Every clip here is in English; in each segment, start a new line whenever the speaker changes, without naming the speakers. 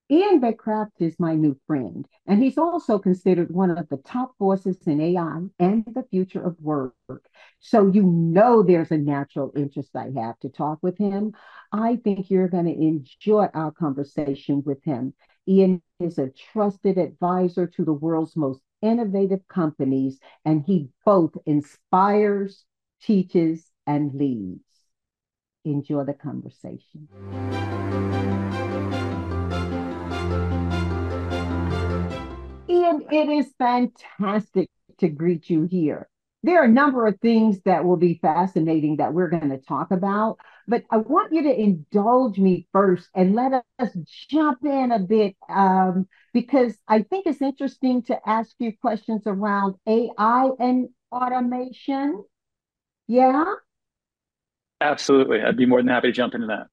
Ian Beckcraft is my new friend, and he's also considered one of the top voices in AI and the future of work. So, there's a natural interest I have to talk with him. I think you're going to enjoy our conversation with him. Ian is a trusted advisor to the world's most innovative companies, and he both inspires, teaches, and leads. Enjoy the conversation. Ian, it is fantastic to greet you here. There are a number of things that will be fascinating that we're going to talk about, but I want you to indulge me first and let us jump in a bit because I think it's interesting to ask you questions around AI and automation. Yeah.
Absolutely. I'd be more than happy to jump into that.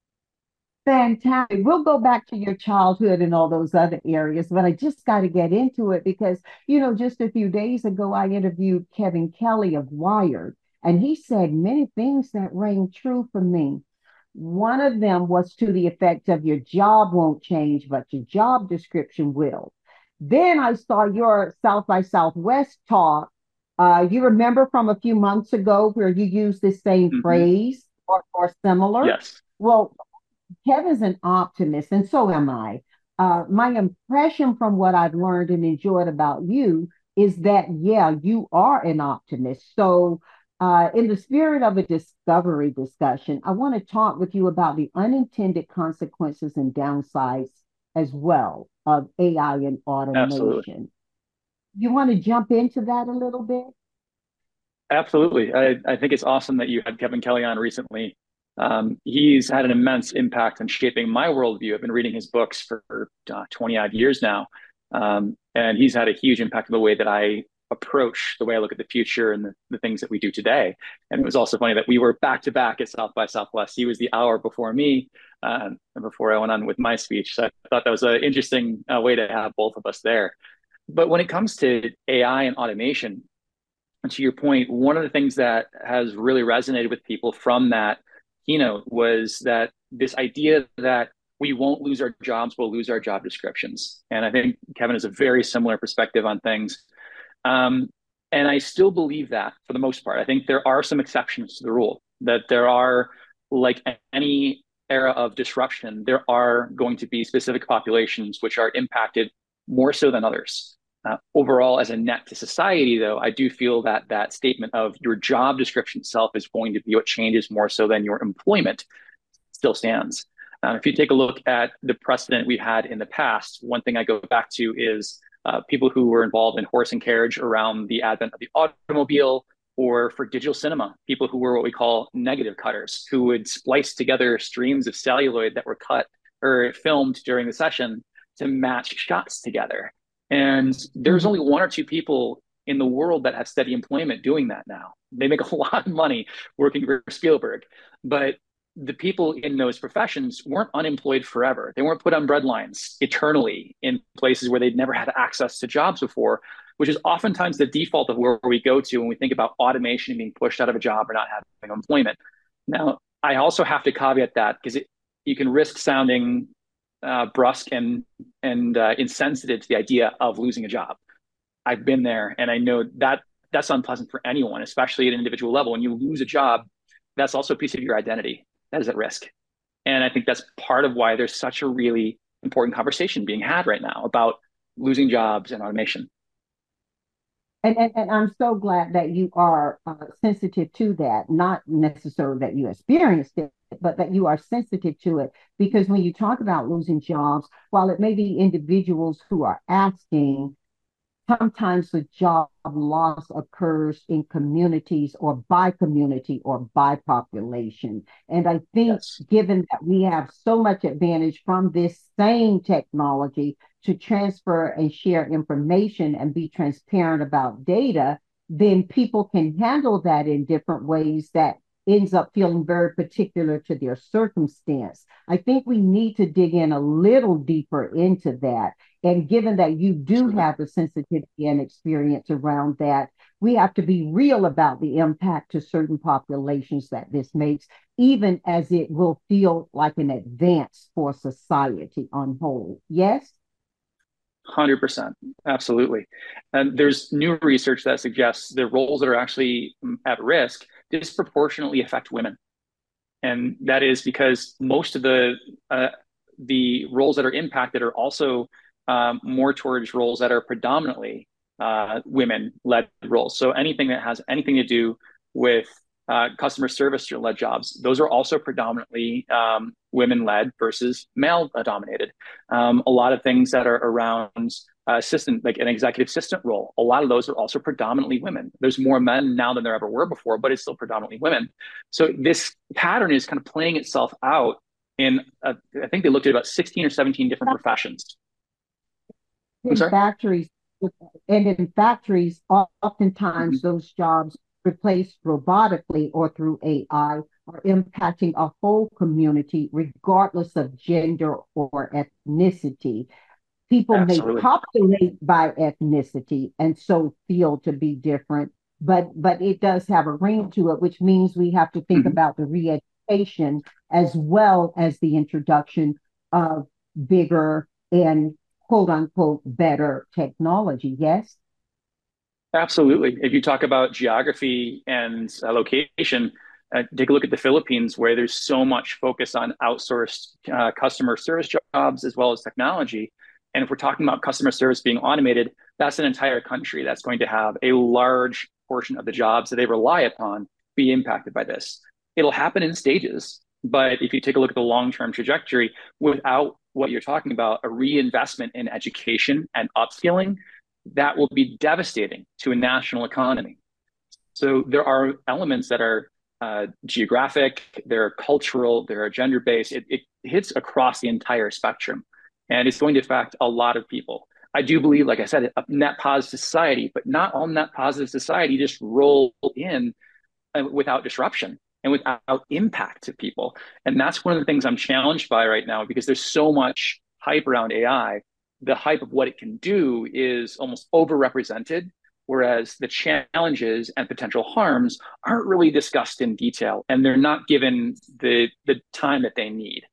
Fantastic. We'll go back to your childhood and all those other areas, but I just got to get into it because, just a few days ago, I interviewed Kevin Kelly of Wired, and he said many things that rang true for me. One of them was to the effect of your job won't change, but your job description will. Then I saw your South by Southwest talk. You remember from a few months ago where you used the same
Hmm.
phrase or similar?
Yes,
Well, Kevin's an optimist, and so am I. My impression from what I've learned and enjoyed about you is that, yeah, you are an optimist. So, in the spirit of a discovery discussion, I want to talk with you about the unintended consequences and downsides as well of AI and
absolutely.
automation. You want to jump into that a little bit?
Absolutely. I think it's awesome that you had Kevin Kelly on recently. He's had an immense impact on shaping my worldview. I've been reading his books for 20 odd years now. And he's had a huge impact on the way that I approach the way I look at the future and the things that we do today. And it was also funny that we were back to back at South by Southwest. He was the hour before me, and before I went on with my speech. So I thought that was an interesting way to have both of us there. But when it comes to AI and automation, and to your point, one of the things that has really resonated with people from that keynote was that this idea that we won't lose our jobs, we'll lose our job descriptions. And I think Kevin has a very similar perspective on things. Um, and I still believe that for the most part. I think there are some exceptions to the rule, that there are, like any era of disruption, there are going to be specific populations which are impacted more so than others. Overall, as a net to society, though, I do feel that that statement of your job description itself is going to be what changes more so than your employment still stands. If you take a look at the precedent we had in the past, one thing I go back to is people who were involved in horse and carriage around the advent of the automobile, or for digital cinema, people who were what we call negative cutters, who would splice together streams of celluloid that were cut or filmed during the session to match shots together. And there's only
Mhm.
one or two people in the world that have steady employment doing that now. They make a lot of money working for Spielberg, but the people in those professions weren't unemployed forever. They weren't put on breadlines eternally in places where they'd never had access to jobs before, which is oftentimes the default of where we go to when we think about automation being pushed out of a job or not having employment. Now, I also have to caveat that because you can risk sounding brusque and insensitive to the idea of losing a job. I've been there, and I know that that's unpleasant for anyone, especially at an individual level. When you lose a job, that's also a piece of your identity that is at risk. And I think that's part of why there's such a really important conversation being had right now about losing jobs and automation.
And I'm so glad that you are sensitive to that, not necessarily that you experienced it, but that you are sensitive to it. Because when you talk about losing jobs, while it may be individuals who are asking, sometimes the job loss occurs in communities or by community or by population. And I think,
Yes.
given that we have so much advantage from this same technology to transfer and share information and be transparent about data, then people can handle that in different ways that ends up feeling very particular to their circumstance. I think we need to dig in a little deeper into that, and given that you do
Absolutely.
have the sensitivity and experience around that, we have to be real about the impact to certain populations that this makes, even as it will feel like an advance for society on whole. Yes?
100%. Absolutely. And there's new research that suggests the roles that are actually at risk disproportionately affect women. And that is because most of the roles that are impacted are also more towards roles that are predominantly women-led roles. So anything that has anything to do with customer service-led jobs, those are also predominantly women-led versus male-dominated. A lot of things that are around assistant, like an executive assistant role, a lot of those are also predominantly women. There's more men now than there ever were before, but it's still predominantly women. So this pattern is kind of playing itself out in, I think they looked at about 16 or 17 different professions. I'm
In
sorry?
factories, and in factories, oftentimes
Mhm.
those jobs replaced robotically or through AI are impacting a whole community, regardless of gender or ethnicity. People may
Absolutely.
populate by ethnicity and so feel to be different, but it does have a ring to it, which means we have to think
Mhm.
about the re-education as well as the introduction of bigger and quote unquote better technology. Yes.
Absolutely. If you talk about geography and location, take a look at the Philippines, where there's so much focus on outsourced customer service jobs as well as technology. And if we're talking about customer service being automated, that's an entire country that's going to have a large portion of the jobs that they rely upon be impacted by this. It'll happen in stages, but if you take a look at the long-term trajectory, without what you're talking about, a reinvestment in education and upskilling, that will be devastating to a national economy. So there are elements that are geographic, there are cultural, there are gender based. It hits across the entire spectrum, and it's going to affect a lot of people. I do believe, like I said, a net positive society, but not all net positive society just roll in without disruption and without impact to people. And that's one of the things I'm challenged by right now because there's so much hype around AI. The hype of what it can do is almost overrepresented, whereas the challenges and potential harms aren't really discussed in detail and they're not given the time that they need.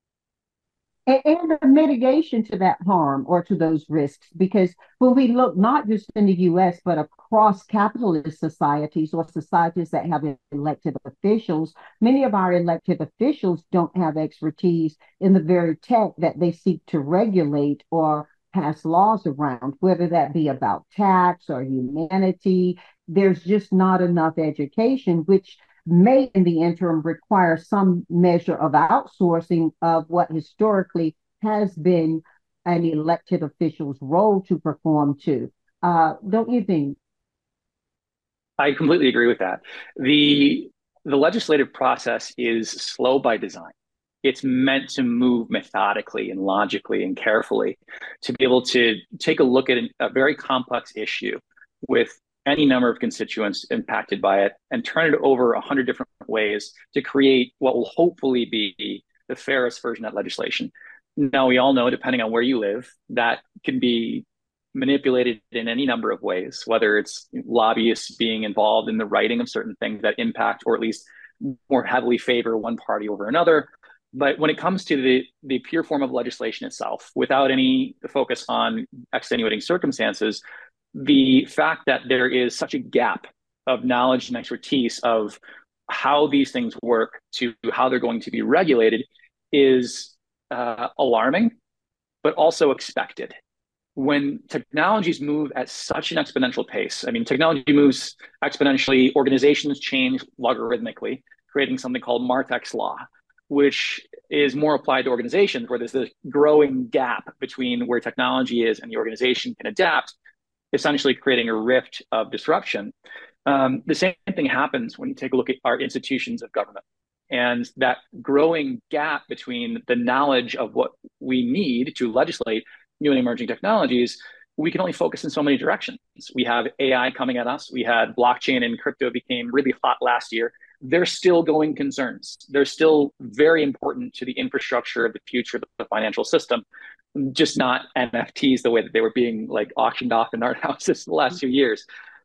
And the mitigation to that harm or to those risks. Because when we look not just in the US, but across capitalist societies or societies that have elected officials, many of our elected officials don't have expertise in the very tech that they seek to regulate or pass laws around, whether that be about tax or humanity. There's just not enough education, which may in the interim require some measure of outsourcing of what historically has been an elected official's role to perform to. Don't you think?
I completely agree with that. The the legislative process is slow by design. It's meant to move methodically and logically and carefully to be able to take a look at a very complex issue with any number of constituents impacted by it and turn it over 100 different ways to create what will hopefully be the fairest version of that legislation. Now, we all know, depending on where you live, that can be manipulated in any number of ways, whether it's lobbyists being involved in the writing of certain things that impact or at least more heavily favor one party over another. But when it comes to the pure form of legislation itself, without any focus on extenuating circumstances, the fact that there is such a gap of knowledge and expertise of how these things work to how they're going to be regulated is alarming, but also expected. When technologies move at such an exponential pace, I mean, technology moves exponentially, organizations change logarithmically, creating something called Martek's Law, which is more applied to organizations where there's this growing gap between where technology is and the organization can adapt, essentially creating a rift of disruption. The same thing happens when you take a look at our institutions of government. And that growing gap between the knowledge of what we need to legislate new and emerging technologies, we can only focus in so many directions. We have AI coming at us. We had blockchain and crypto became really hot last year. They're still going concerns. They're still very important to the infrastructure of the future of the financial system, just not NFTs the way that they were being like auctioned off in art houses the last few years.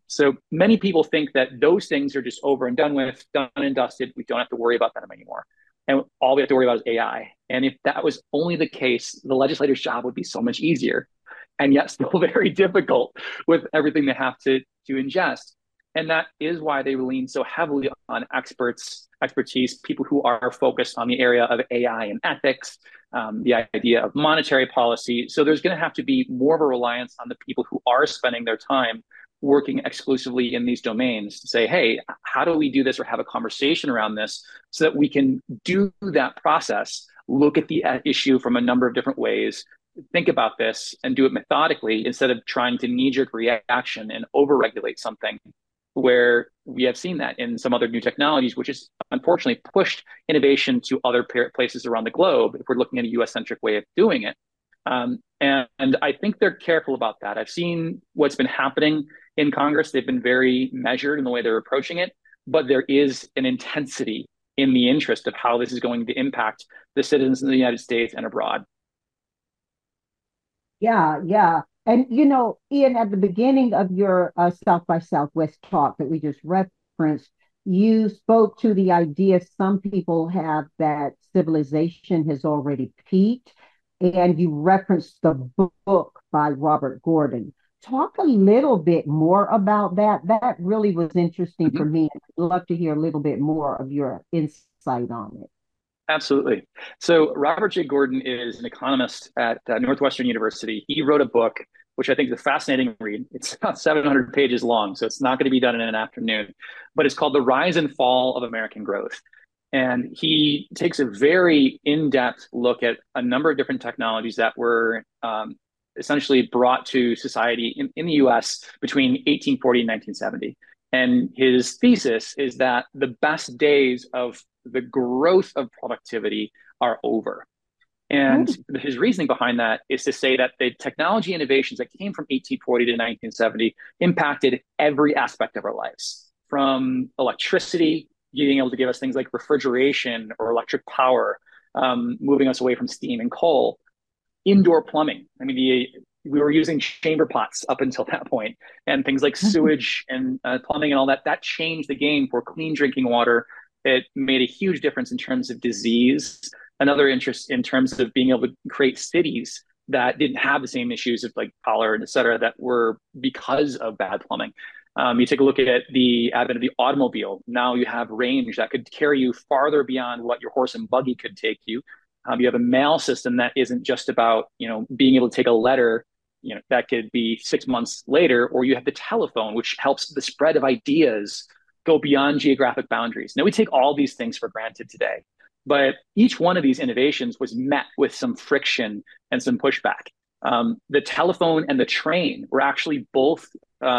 So many people think that those things are just over and done with, done and dusted. We don't have to worry about them anymore. And all we have to worry about is AI. And if that was only the case, the legislator's job would be so much easier and yet still very difficult with everything they have to ingest. And that is why they lean so heavily on expertise, people who are focused on the area of AI and ethics, the idea of monetary policy. So there's going to have to be more of a reliance on the people who are spending their time working exclusively in these domains to say, hey, how do we do this or have a conversation around this so that we can do that process, look at the issue from a number of different ways, think about this and do it methodically instead of trying to knee-jerk reaction and overregulate something where we have seen that in some other new technologies, which has unfortunately pushed innovation to other places around the globe if we're looking at a US-centric way of doing it. And I think they're careful about that. I've seen what's been happening in Congress. They've been very measured in the way they're approaching it, but there is an intensity in the interest of how this is going to impact the citizens in the United States and abroad.
Yeah, yeah. And Ian, at the beginning of your South by Southwest talk that we just referenced, you spoke to the idea some people have that civilization has already peaked, and you referenced the book by Robert Gordon. Talk a little bit more about that. That really was interesting for
Mhm.
me. I'd love to hear a little bit more of your insight on it.
Absolutely. So Robert J. Gordon is an economist at Northwestern University. He wrote a book, which I think is a fascinating read. It's about 700 pages long, so it's not going to be done in an afternoon, but it's called The Rise and Fall of American Growth. And he takes a very in-depth look at a number of different technologies that were essentially brought to society in the US between 1840 and 1970. And his thesis is that the best days of the growth of productivity are over. And
Mm,
his reasoning behind that is to say that the technology innovations that came from 1840 to 1970 impacted every aspect of our lives, from electricity, being able to give us things like refrigeration or electric power, moving us away from steam and coal, indoor plumbing. I mean, we were using chamber pots up until that point, and things like
mm,
sewage and plumbing and all that. That changed the game for clean drinking water. It made a huge difference in terms of disease. Another interest in terms of being able to create cities that didn't have the same issues of like cholera and et cetera that were because of bad plumbing. You take a look at the advent of the automobile. Now you have range that could carry you farther beyond what your horse and buggy could take you. You have a mail system that isn't just about being able to take a letter that could be 6 months later, or you have the telephone, which helps the spread of ideas go beyond geographic boundaries. Now we take all these things for granted today, but each one of these innovations was met with some friction and some pushback. The telephone and the train were actually both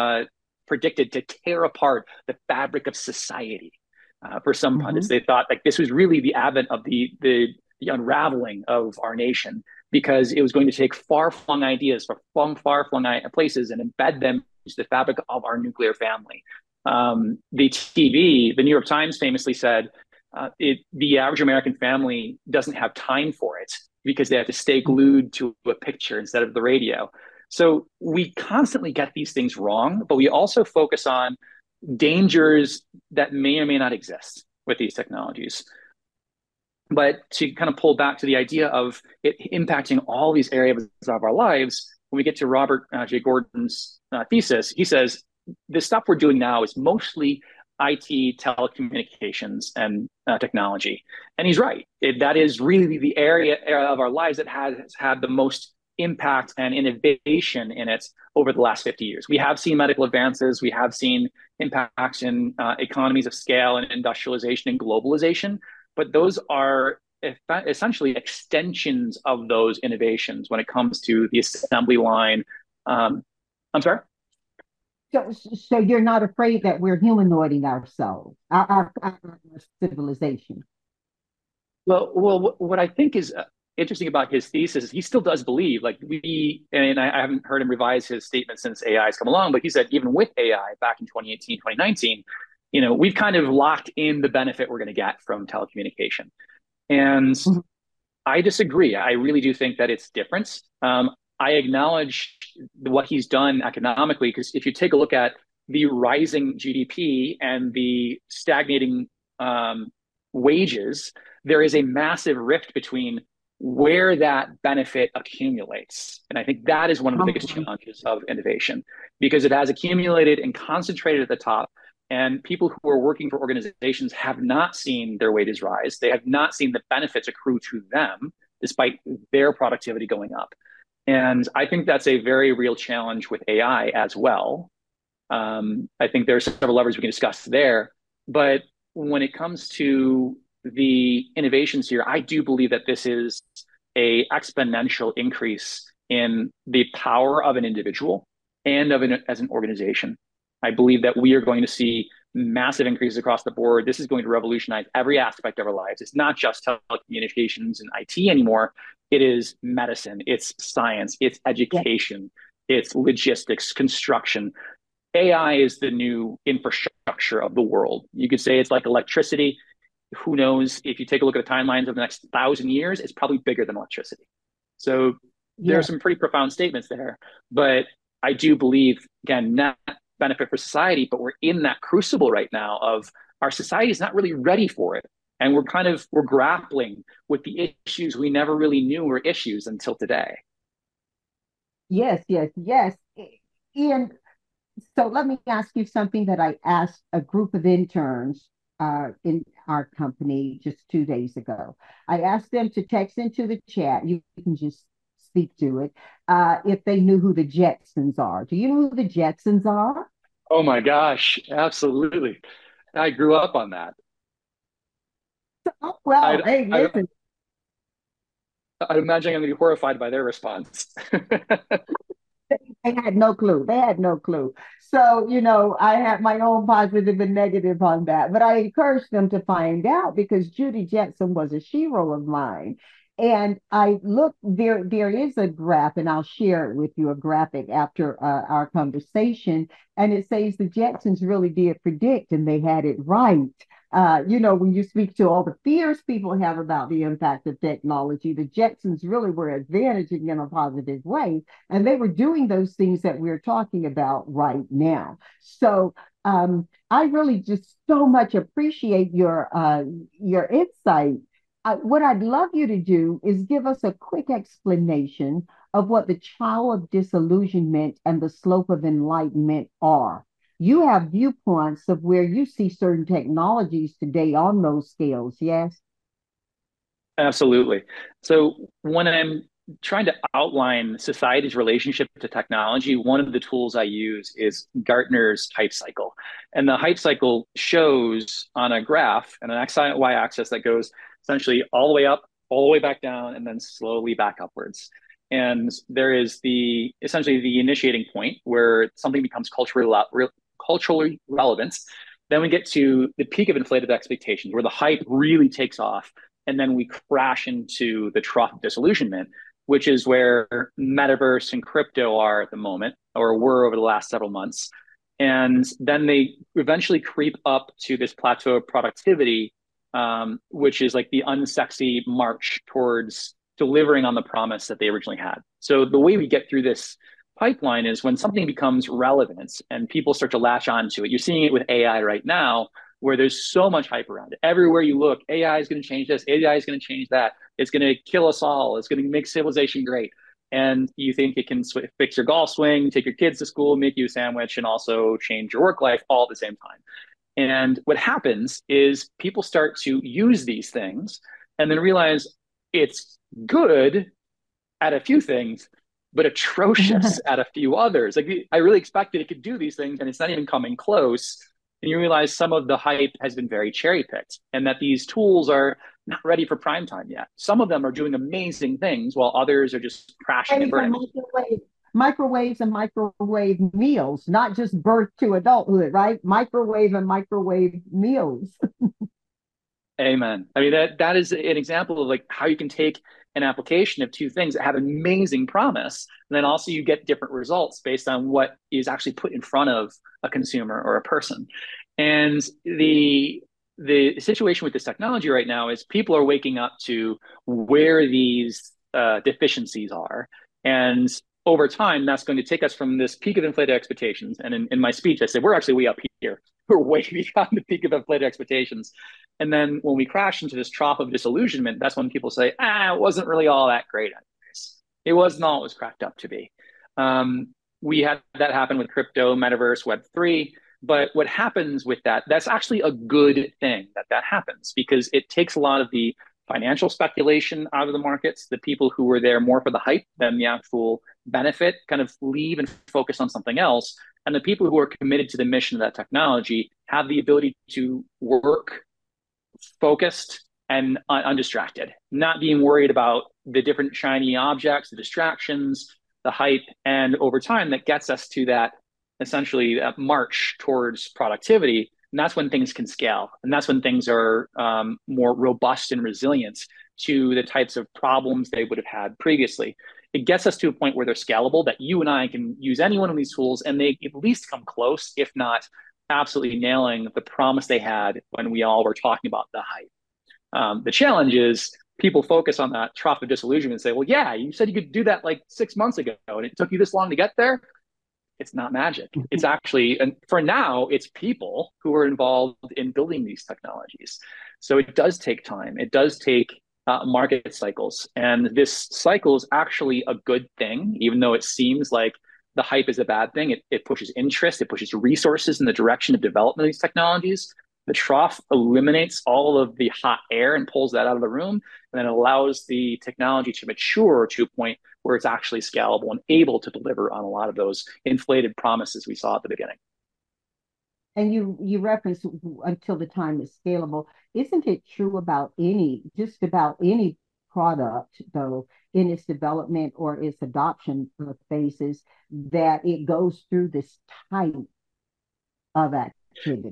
predicted to tear apart the fabric of society. For some pundits,
mhm.
they thought like this was really the advent of the unraveling of our nation because it was going to take far-flung ideas from far-flung places and embed them into the fabric of our nuclear family. The TV, the New York Times famously said, the average American family doesn't have time for it because they have to stay glued to a picture instead of the radio. So we constantly get these things wrong, but we also focus on dangers that may or may not exist with these technologies. But to kind of pull back to the idea of it impacting all these areas of our lives, when we get to Robert J. Gordon's thesis, he says the stuff we're doing now is mostly IT, telecommunications, and technology. And he's right. That is really the area of our lives that has had the most impact and innovation in it over the last 50 years. We have seen medical advances, we have seen impacts in economies of scale and industrialization and globalization, but those are essentially extensions of those innovations when it comes to the assembly line. I'm sorry.
So you're not afraid that we're humanoiding ourselves, our civilization.
Well, what I think is interesting about his thesis is he still does believe, like and I haven't heard him revise his statement since AI has come along, but he said even with AI back in 2018, 2019, we've kind of locked in the benefit we're going to get from telecommunication. And
Mhm.
I disagree. I really do think that it's different. I acknowledge what he's done economically because if you take a look at the rising GDP and the stagnating wages, there is a massive rift between where that benefit accumulates. And I think that is one of the biggest
Mhm.
challenges of innovation because it has accumulated and concentrated at the top. And people who are working for organizations have not seen their wages rise. They have not seen the benefits accrue to them despite their productivity going up. And I think that's a very real challenge with AI as well. I think there are several levers we can discuss there. But when it comes to the innovations here, I do believe that this is a exponential increase in the power of an individual and of an as an organization. I believe that we are going to see massive increases across the board. This is going to revolutionize every aspect of our lives. It's not just telecommunications and IT anymore. It is medicine, it's science, it's
Yeah.
education, it's logistics, construction. AI is the new infrastructure of the world. You could say it's like electricity. Who knows? If you take a look at the timelines of the next 1,000 years, it's probably bigger than electricity. So there are
Yeah.
some pretty profound statements there. But I do believe, again, net benefit for society, but we're in that crucible right now of our society is not really ready for it. And we're grappling with the issues we never really knew were issues until today.
Yes, yes, yes. And so let me ask you something that I asked a group of interns in our company just 2 days ago. I asked them to text into the chat. You can just speak to it. If they knew who the Jetsons are. Do you know who the Jetsons are?
Oh my gosh, absolutely. I grew up on that.
Oh, well,
I'd,
hey,
I'd,
listen,
I'd imagine I'm going to be horrified by their response.
they had no clue. They had no clue. So, I had my own positive and negative on that, but I encouraged them to find out because Judy Jetson was a shero of mine. And I look there is a graph, and I'll share it with you, a graphic after our conversation. And it says the Jetsons really did predict, and they had it right. When you speak to all the fears people have about the impact of technology, the Jetsons really were advantaging in a positive way, and they were doing those things that we're talking about right now. So I really just so much appreciate your insight. What I'd love you to do is give us a quick explanation of what the child of disillusionment and the slope of enlightenment are. You have viewpoints of where you see certain technologies today on those scales, yes?
Absolutely. So when I'm trying to outline society's relationship to technology, one of the tools I use is Gartner's hype cycle. And the hype cycle shows on a graph and an X and Y axis that goes essentially all the way up, all the way back down, and then slowly back upwards. And there is the essentially the initiating point where something becomes culturally relevant. Then we get to the peak of inflated expectations, where the hype really takes off, and then we crash into the trough of disillusionment, which is where metaverse and crypto are at the moment, or were over the last several months. And then they eventually creep up to this plateau of productivity, which is like the unsexy march towards delivering on the promise that they originally had. So the way we get through this pipeline is when something becomes relevant and people start to latch onto it. You're seeing it with AI right now, where there's so much hype around it. Everywhere you look, AI is going to change this, AI is going to change that. It's going to kill us all. It's going to make civilization great. And you think it can fix your golf swing, take your kids to school, make you a sandwich, and also change your work life all at the same time. And what happens is people start to use these things and then realize it's good at a few things, but atrocious at a few others. Like I really expected it could do these things, and it's not even coming close. And you realize some of the hype has been very cherry picked, and that these tools are not ready for prime time yet. Some of them are doing amazing things, while others are just crashing and
Waves and
burning.
microwaves and microwave meals, not just birth to adulthood, right? Microwave and microwave meals.
Amen. I mean that is an example of like how you can take an application of two things that have amazing promise, and then also you get different results based on what is actually put in front of a consumer or a person. And the situation with this technology right now is people are waking up to where these deficiencies are, and over time, that's going to take us from this peak of inflated expectations. And in my speech, I said, we're actually way up here. We're way beyond the peak of inflated expectations. And then when we crash into this trough of disillusionment, that's when people say, it wasn't really all that great. It wasn't all it was cracked up to be. We had that happen with crypto, metaverse, Web3. But what happens with that, that's actually a good thing that that happens, because it takes a lot of the financial speculation out of the markets. The people who were there more for the hype than the actual benefit kind of leave and focus on something else. And the people who are committed to the mission of that technology have the ability to work focused and undistracted, not being worried about the different shiny objects, the distractions, the hype. And over time, that gets us to that essentially that march towards productivity. And that's when things can scale. And that's when things are more robust and resilient to the types of problems they would have had previously. It gets us to a point where they're scalable, that you and I can use any one of these tools and they at least come close, if not absolutely nailing the promise they had when we all were talking about the hype. The challenge is people focus on that trough of disillusionment and say, well, yeah, you said you could do that like 6 months ago and it took you this long to get there. It's not magic. It's actually, and for now, it's people who are involved in building these technologies. So it does take time. It does take market cycles. And this cycle is actually a good thing, even though it seems like the hype is a bad thing. It pushes interest, it pushes resources in the direction of development of these technologies. The trough eliminates all of the hot air and pulls that out of the room, and then allows the technology to mature to a point where it's actually scalable and able to deliver on a lot of those inflated promises we saw at the beginning.
And you referenced until the time is scalable. Isn't it true about just about any product, though, in its development or its adoption phases, that it goes through this type of activity?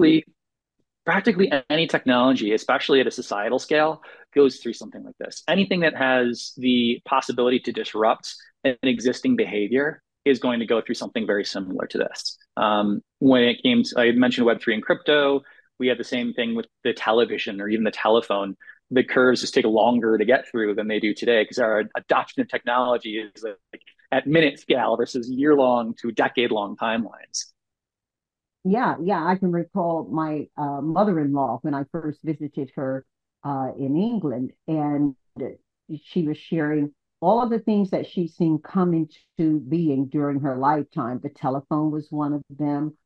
Practically any technology, especially at a societal scale, goes through something like this. Anything that has the possibility to disrupt an existing behavior is going to go through something very similar to this. When it came to, I mentioned Web3 and crypto, we had the same thing with the television or even the telephone. The curves just take longer to get through than they do today, because our adoption of technology is like at minute scale versus year-long to decade-long timelines.
Yeah, I can recall my mother-in-law when I first visited her in England, and she was sharing all of the things that she's seen come into being during her lifetime. The telephone was one of them,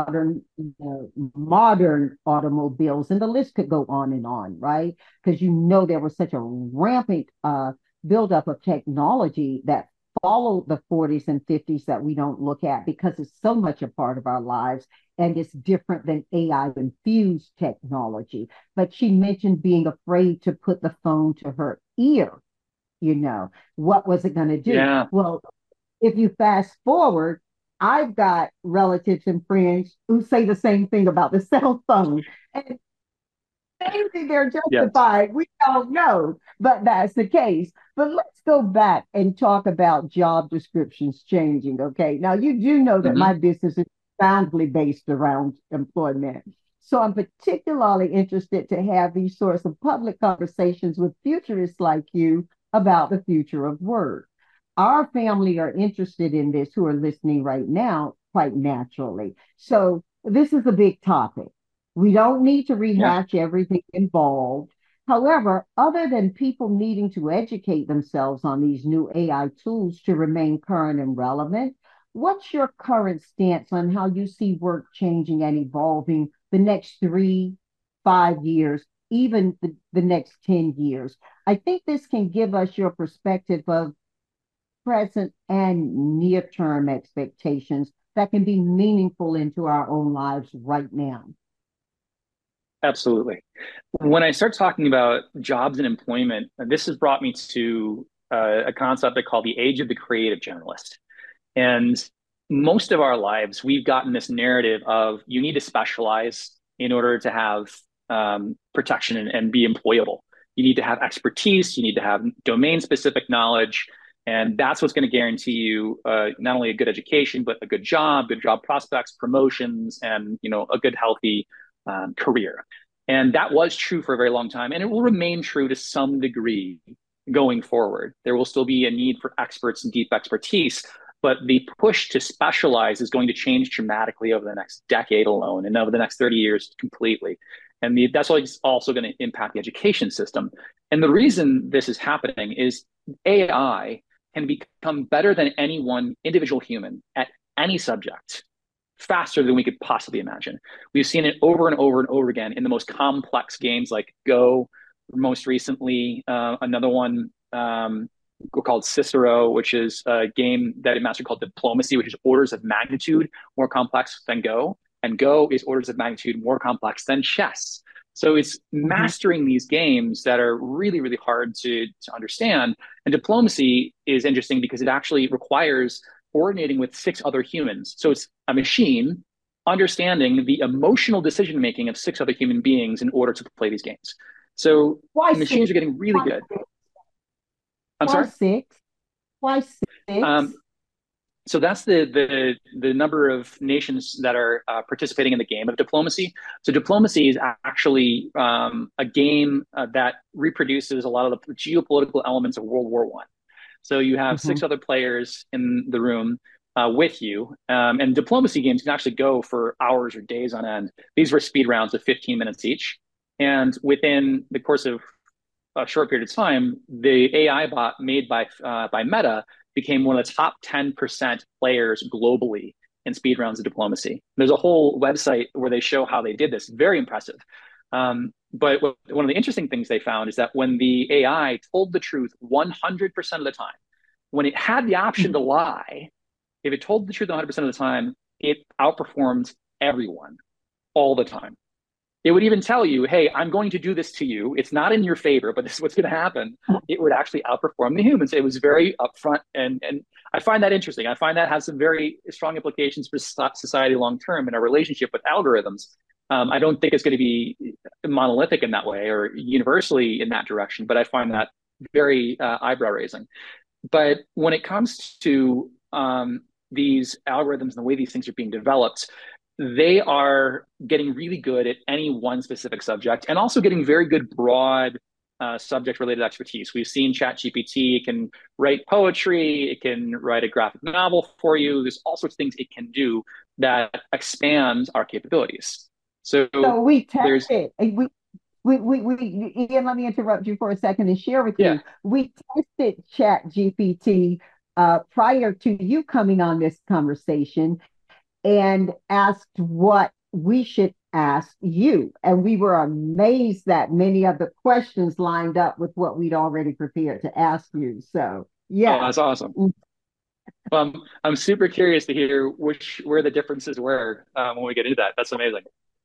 modern automobiles, and the list could go on, right? Because there was such a rampant buildup of technology that follow the 40s and 50s that we don't look at because it's so much a part of our lives and it's different than AI infused technology. But she mentioned being afraid to put the phone to her ear. What was it going to do?
Yeah.
Well, if you fast forward, I've got relatives and friends who say the same thing about the cell phone. And maybe they're justified. Yes. We don't know, but that's the case. But let's go back and talk about job descriptions changing. Okay. Now, you do know that my business is profoundly based around employment. So I'm particularly interested to have these sorts of public conversations with futurists like you about the future of work. Our family are interested in this who are listening right now, quite naturally. So this is a big topic. We don't need to rehash everything involved. However, other than people needing to educate themselves on these new AI tools to remain current and relevant, what's your current stance on how you see work changing and evolving the next 3, 5 years, even the next 10 years? I think this can give us your perspective of present and near-term expectations that can be meaningful into our own lives right now.
Absolutely. When I start talking about jobs and employment, this has brought me to a concept I call the age of the creative generalist. And most of our lives, we've gotten this narrative of you need to specialize in order to have protection and be employable. You need to have expertise, you need to have domain-specific knowledge, and that's what's going to guarantee you not only a good education, but a good job prospects, promotions, and a good, healthy career. And that was true for a very long time, and it will remain true to some degree going forward. There will still be a need for experts and deep expertise, but the push to specialize is going to change dramatically over the next decade alone, and over the next 30 years completely. And that's also going to impact the education system. And the reason this is happening is AI can become better than any one individual human at any subject faster than we could possibly imagine. We've seen it over and over and over again in the most complex games like Go, most recently, another one called Cicero, which is a game that a master called Diplomacy, which is orders of magnitude more complex than Go. And Go is orders of magnitude more complex than chess. So it's mastering these games that are really, really hard to understand. And diplomacy is interesting because it actually requires coordinating with six other humans. So it's a machine understanding the emotional decision making of six other human beings in order to play these games. So
Why
machines
six?
are getting really
Why
good.
six?
I'm
Why
sorry.
six? Why six?
Um, so that's the number of nations that are participating in the game of diplomacy. So diplomacy is actually a game that reproduces a lot of the geopolitical elements of World War One. So you have
Mm-hmm.
six other players in the room with you, and diplomacy games can actually go for hours or days on end. These were speed rounds of 15 minutes each, and within the course of a short period of time, the AI bot made by Meta became one of the top 10% players globally in speed rounds of diplomacy. There's a whole website where they show how they did this. Very impressive. But one of the interesting things they found is that when the AI told the truth 100% of the time, when it had the option to lie, if it told the truth 100% of the time, it outperformed everyone all the time. It would even tell you, hey, I'm going to do this to you. It's not in your favor, but this is what's going to happen. It would actually outperform the humans. It was very upfront. And I find that interesting. I find that has some very strong implications for society long term in our relationship with algorithms. I don't think it's going to be monolithic in that way or universally in that direction, but I find that very eyebrow raising. But when it comes to these algorithms and the way these things are being developed, they are getting really good at any one specific subject and also getting very good broad subject related expertise. We've seen ChatGPT, it can write poetry, it can write a graphic novel for you. There's all sorts of things it can do that expand our capabilities. So
So we
there's,
tested. Ian, let me interrupt you for a second and share with
yeah,
you. We tested Chat GPT prior to you coming on this conversation and asked what we should ask you. And we were amazed that many of the questions lined up with what we'd already prepared to ask you. So,
oh,
yeah.
that's awesome. I'm super curious to hear where the differences were when we get into that. That's amazing.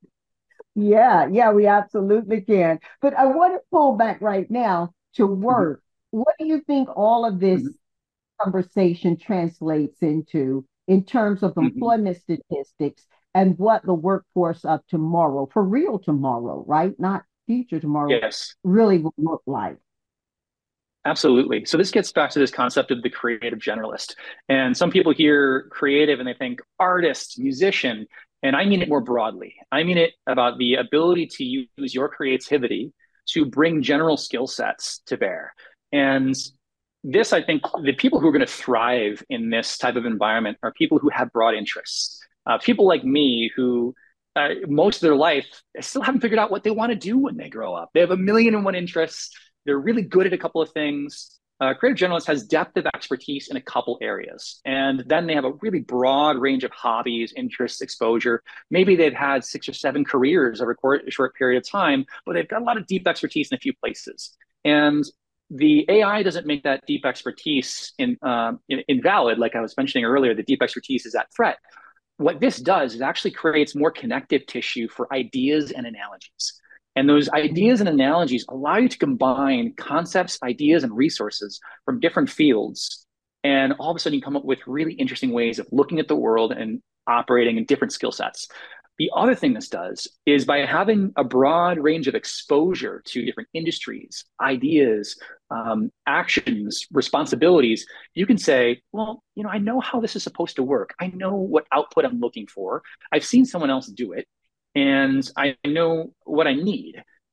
Yeah, yeah, we absolutely can. But I want to pull back right now to
Mhm,
work. What do you think all of this
mhm,
conversation translates into in terms of
mhm.
employment statistics and what the workforce of tomorrow, for real tomorrow, right? Not future tomorrow,
Yes.
really will look like?
Absolutely. So this gets back to this concept of the creative generalist. And some people hear creative and they think artist, musician, and I mean it more broadly. I mean it about the ability to use your creativity to bring general skill sets to bear. And this, I think, the people who are going to thrive in this type of environment are people who have broad interests. People like me who most of their life still haven't figured out what they want to do when they grow up. They have a million and one interests. They're really good at a couple of things. Creative generalist has depth of expertise in a couple areas. And then they have a really broad range of hobbies, interests, exposure. Maybe they've had 6 or 7 careers over a short period of time, but they've got a lot of deep expertise in a few places. And the AI doesn't make that deep expertise invalid. Like I was mentioning earlier, the deep expertise is that threat. What this does is actually creates more connective tissue for ideas and analogies. And those ideas and analogies allow you to combine concepts, ideas, and resources from different fields. And all of a sudden, you come up with really interesting ways of looking at the world and operating in different skill sets. The other thing this does is by having a broad range of exposure to different industries, ideas, actions, responsibilities, you can say, well, I know how this is supposed to work. I know what output I'm looking for. I've seen someone else do it, and I know what I need.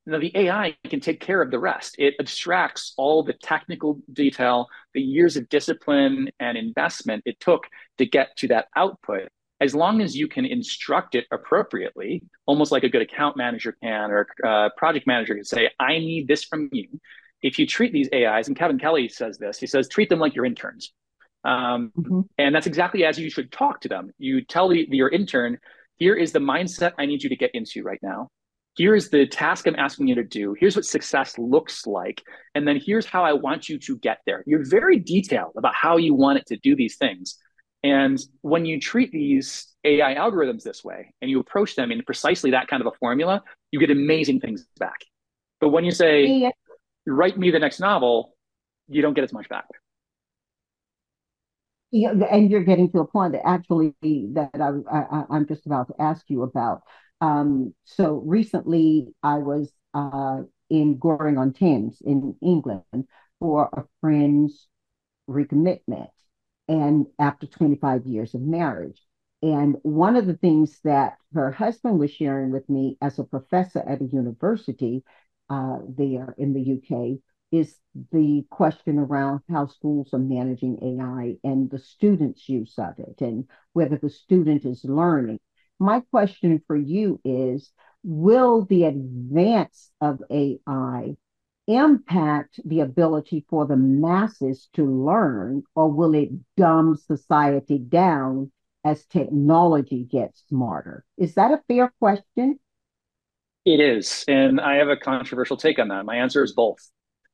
Now, the AI can take care of the rest. It abstracts all the technical detail, the years of discipline and investment it took to get to that output. As long as you can instruct it appropriately, almost like a good account manager can, or a project manager can say, I need this from you. If you treat these AIs, and Kevin Kelly says this, he says, treat them like your interns.
Mhm.
And that's exactly as you should talk to them. You tell your intern, here is the mindset I need you to get into right now. Here's the task I'm asking you to do. Here's what success looks like. And then here's how I want you to get there. You're very detailed about how you want it to do these things. And when you treat these AI algorithms this way and you approach them in precisely that kind of a formula, you get amazing things back. But when you say,
Yeah,
write me the next novel, you don't get as much back.
yeah, and you're getting to a point that actually that I'm just about to ask you about. So recently I was in Goring on Thames in England for a friend's recommitment, and after 25 years of marriage. And one of the things that her husband was sharing with me as a professor at a university there in the UK is the question around how schools are managing AI and the students' use of it and whether the student is learning. My question for you is, will the advance of AI impact the ability for the masses to learn, or will it dumb society down as technology gets smarter? Is that a fair question?
It is. And I have a controversial take on that. My answer is both.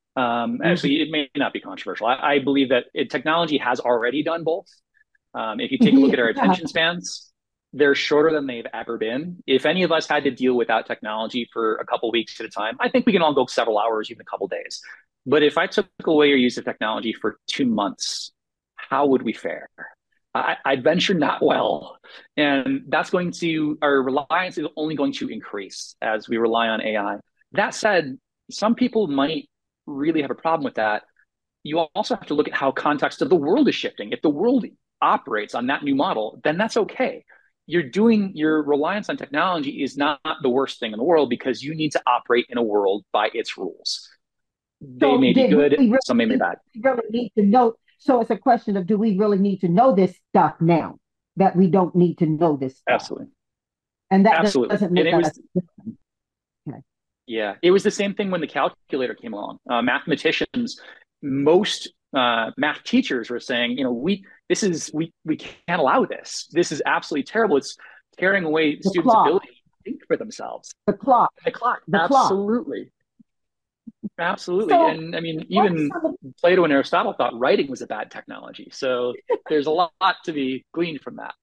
Mhm.
Actually, it may not be controversial. I believe that technology has already done both. If you take a look at our
Yeah,
attention spans, they're shorter than they've ever been. If any of us had to deal without technology for a couple weeks at a time, I think we can all go several hours, even a couple days. But if I took away your use of technology for 2 months, how would we fare? I'd venture not well. And that's going to, our reliance is only going to increase as we rely on AI. That said, some people might really have a problem with that. You also have to look at how context of the world is shifting. If the world operates on that new model, then that's okay. Your reliance on technology is not the worst thing in the world because you need to operate in a world by its rules. They
so
may be
did
good,
we
some may be bad.
really need to know? So it's a question of, do we really need to know this stuff now that we don't need to know this stuff?
Absolutely.
And that
Absolutely.
doesn't
And
make
it
us
was,
okay.
yeah, it was the same thing when the calculator came along. Mathematicians, most math teachers were saying, we can't allow this. This is absolutely terrible. It's tearing away
The
students'
clock,
ability to think for themselves.
the clock,
The clock,
the clock.
absolutely, absolutely.
So
And I mean,
what are
even
some of
Plato and Aristotle thought writing was a bad technology. So there's a lot to be gleaned from that.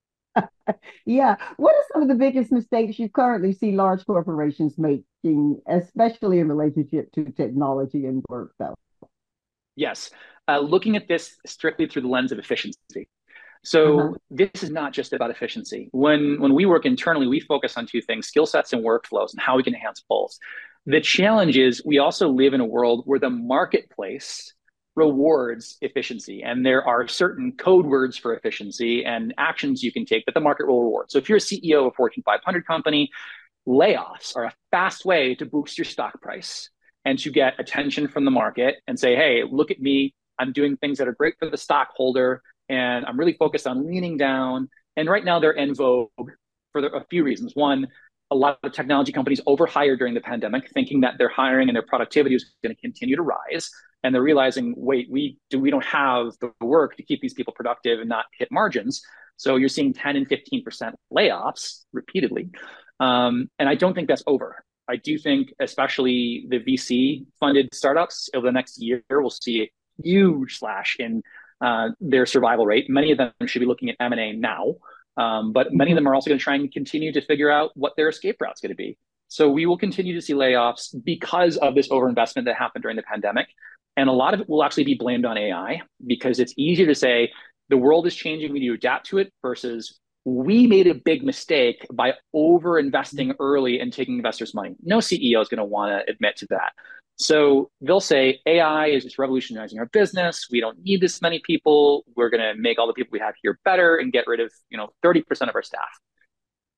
Yeah. What are some of the biggest mistakes you currently see large corporations making, especially in relationship to technology and work, though?
Yes, looking at this strictly through the lens of efficiency.
Uh-huh.
So this is not just about efficiency. When we work internally, we focus on two things: skill sets and workflows, and how we can enhance both. The challenge is we also live in a world where the marketplace rewards efficiency, and there are certain code words for efficiency and actions you can take that the market will reward. So if you're a CEO of a Fortune 500 company, layoffs are a fast way to boost your stock price and to get attention from the market and say, hey, look at me. I'm doing things that are great for the stockholder and I'm really focused on leaning down. And right now they're in vogue for a few reasons. One, a lot of technology companies overhired during the pandemic, thinking that their hiring and their productivity was going to continue to rise. And they're realizing, wait, we don't have the work to keep these people productive and not hit margins. So you're seeing 10 and 15% layoffs repeatedly. And I don't think that's over. I do think, especially the VC funded startups over the next year, we'll see a huge slash in their survival rate. Many of them should be looking at M&A now, but many of
Mhm.
them are also going to try and continue to figure out what their escape route is going to be. So we will continue to see layoffs because of this overinvestment that happened during the pandemic. And a lot of it will actually be blamed on AI because it's easier to say the world is changing, we need to adapt to it versus we made a big mistake by over investing early and taking investors' money. No CEO is going to want to admit to that. So they'll say AI is just revolutionizing our business. We don't need this many people. We're going to make all the people we have here better and get rid of 30% of our staff.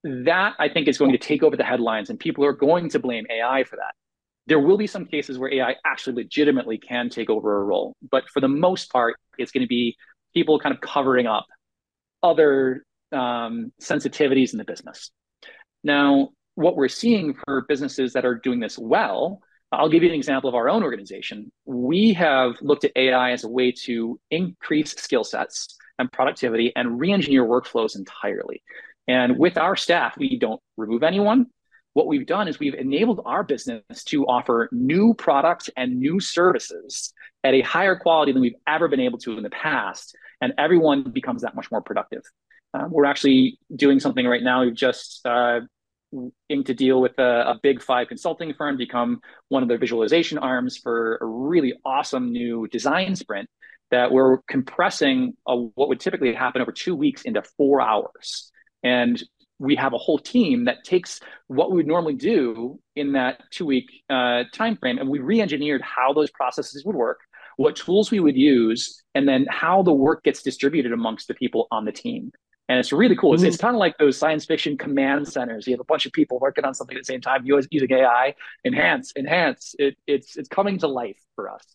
that I think is going to take over the headlines, and people are going to blame AI for that. There will be some cases where AI actually legitimately can take over a role, but for the most part, it's going to be people kind of covering up other sensitivities in the business. Now, what we're seeing for businesses that are doing this well, I'll give you an example of our own organization. We have looked at AI as a way to increase skill sets and productivity and re-engineer workflows entirely. And with our staff, we don't remove anyone. What we've done is we've enabled our business to offer new products and new services at a higher quality than we've ever been able to in the past. And everyone becomes that much more productive. We're actually doing something right now. We've just inked a deal with a big five consulting firm, become one of their visualization arms for a really awesome new design sprint that we're compressing what would typically happen over 2 weeks into 4 hours. And we have a whole team that takes what we would normally do in that 2 week time frame, and we re-engineered how those processes would work, what tools we would use, and then how the work gets distributed amongst the people on the team. And it's really cool. It's kind of like those science fiction command centers. You have a bunch of people working on something at the same time, using AI, enhance. It's coming to life for us.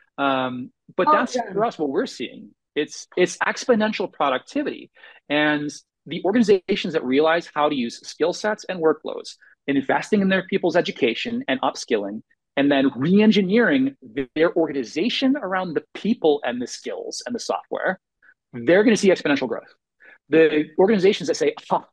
But that's for us what we're seeing. It's exponential productivity. And the organizations that realize how to use skill sets and workflows, investing in their people's education and upskilling, and then re-engineering their organization around the people and the skills and the software, they're going to see exponential growth. The organizations that say, oh,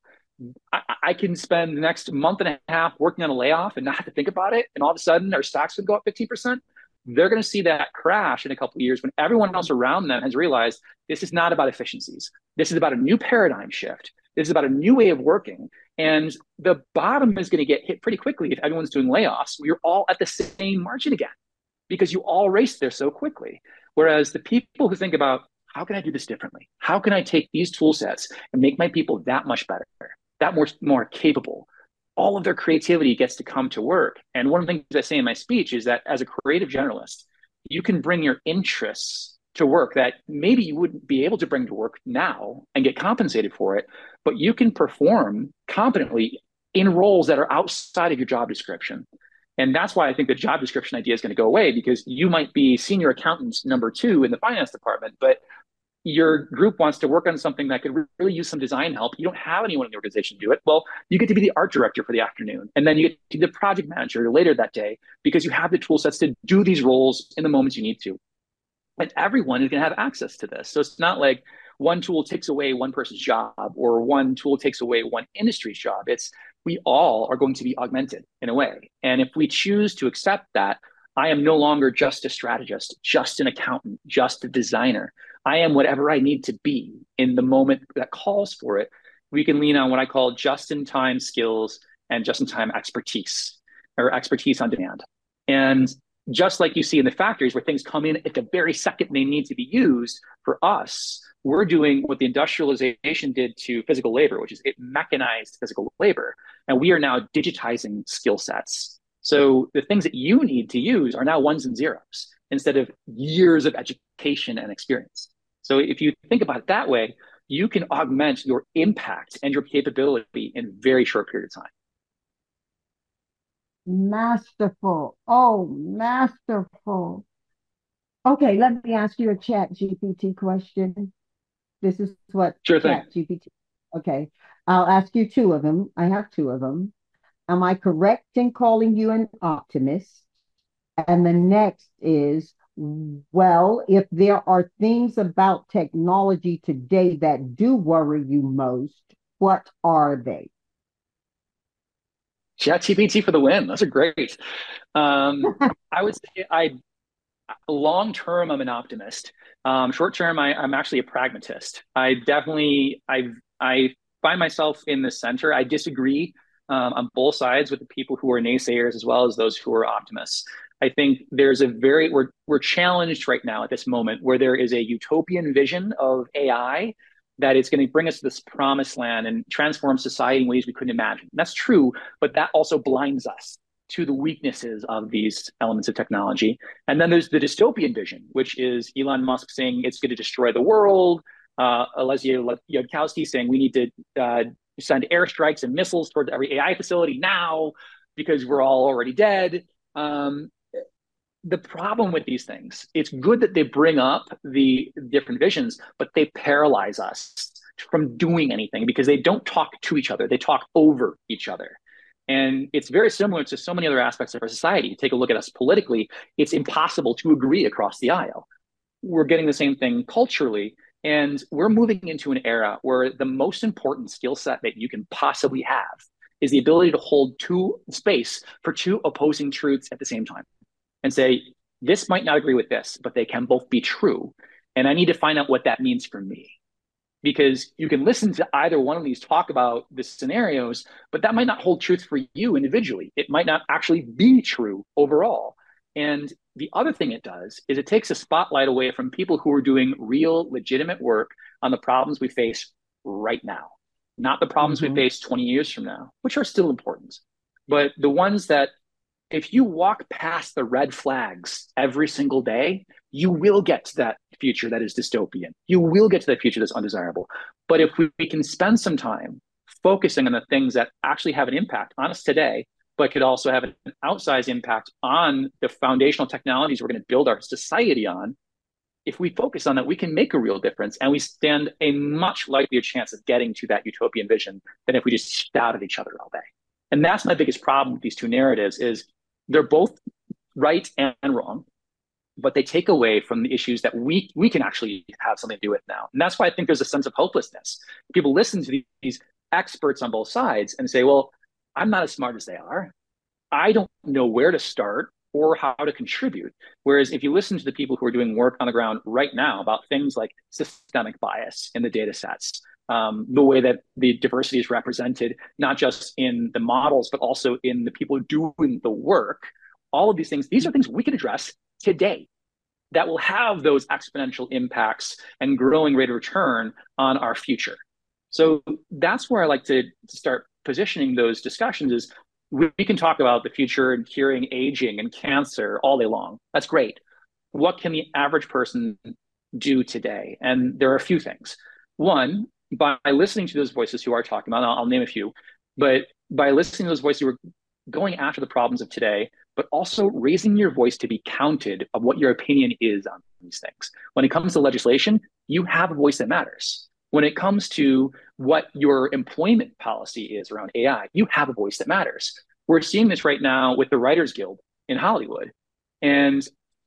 I can spend the next month and a half working on a layoff and not have to think about it, and all of a sudden our stocks would go up 15%, they're going to see that crash in a couple of years when everyone else around them has realized this is not about efficiencies. This is about a new paradigm shift. This is about a new way of working. And the bottom is going to get hit pretty quickly if everyone's doing layoffs. We're all at the same margin again because you all raced there so quickly. Whereas the people who think about, how can I do this differently? How can I take these tool sets and make my people that much better, that more capable? All of their creativity gets to come to work. And one of the things I say in my speech is that as a creative generalist, you can bring your interests to work that maybe you wouldn't be able to bring to work now and get compensated for it, but you can perform competently in roles that are outside of your job description. And that's why I think the job description idea is going to go away, because you might be senior accountant number 2 in the finance department, but your group wants to work on something that could really use some design help. You don't have anyone in the organization do it. Well, you get to be the art director for the afternoon. And then you get to be the project manager later that day because you have the tool sets to do these roles in the moments you need to. And everyone is going to have access to this. So it's not like one tool takes away one person's job or one tool takes away one industry's job. It's we all are going to be augmented in a way. And if we choose to accept that, I am no longer just a strategist, just an accountant, just a designer. I am whatever I need to be in the moment that calls for it. We can lean on what I call just-in-time skills and just-in-time expertise, or expertise on demand. And just like you see in the factories where things come in at the very second they need to be used, for us, we're doing what the industrialization did to physical labor, which is it mechanized physical labor. And we are now digitizing skill sets. So the things that you need to use are now ones and zeros instead of years of education and experience. So if you think about it that way, you can augment your impact and your capability in a very short period of time.
Masterful. Oh, masterful. Okay, let me ask you a Chat GPT question. This is what
Sure thing.
Chat GPT. Okay, I'll ask you 2 of them. I have 2 of them. Am I correct in calling you an optimist? And the next is, well, if there are things about technology today that do worry you most, what are they?
ChatGPT for the win. Those are great. I would say long term, I'm an optimist. Short term, I'm actually a pragmatist. I find myself in the center. I disagree on both sides with the people who are naysayers as well as those who are optimists. I think we're challenged right now at this moment where there is a utopian vision of AI that it's going to bring us to this promised land and transform society in ways we couldn't imagine. And that's true, but that also blinds us to the weaknesses of these elements of technology. And then there's the dystopian vision, which is Elon Musk saying it's going to destroy the world, Alessia Yudkowsky saying we need to send airstrikes and missiles towards every AI facility now because we're all already dead. The problem with these things, it's good that they bring up the different visions, but they paralyze us from doing anything because they don't talk to each other. They talk over each other. And it's very similar to so many other aspects of our society. Take a look at us politically. It's impossible to agree across the aisle. We're getting the same thing culturally. And we're moving into an era where the most important skill set that you can possibly have is the ability to hold two space for two opposing truths at the same time and say, this might not agree with this, but they can both be true. And I need to find out what that means for me. Because you can listen to either one of these talk about the scenarios, but that might not hold truth for you individually. It might not actually be true overall. And the other thing it does is it takes a spotlight away from people who are doing real, legitimate work on the problems we face right now, not the problems we face 20 years from now, which are still important, but the ones that if you walk past the red flags every single day, you will get to that future that is dystopian. You will get to that future that's undesirable. But if we can spend some time focusing on the things that actually have an impact on us today, but could also have an outsized impact on the foundational technologies we're going to build our society on, if we focus on that, we can make a real difference and we stand a much likelier chance of getting to that utopian vision than if we just shout at each other all day. And that's my biggest problem with these two narratives is they're both right and wrong, but they take away from the issues that we can actually have something to do with now. And that's why I think there's a sense of hopelessness. People listen to these experts on both sides and say, well, I'm not as smart as they are. I don't know where to start or how to contribute. Whereas if you listen to the people who are doing work on the ground right now about things like systemic bias in the data sets, the way that the diversity is represented, not just in the models, but also in the people doing the work. All of these things, these are things we can address today that will have those exponential impacts and growing rate of return on our future. So that's where I like to start positioning those discussions is we can talk about the future and curing aging and cancer all day long. That's great. What can the average person do today? And there are a few things. One, by listening to those voices who are talking about, I'll name a few, but by listening to those voices who are going after the problems of today, but also raising your voice to be counted of what your opinion is on these things. When it comes to legislation, you have a voice that matters. When it comes to what your employment policy is around AI, you have a voice that matters. We're seeing this right now with the Writers Guild in Hollywood. And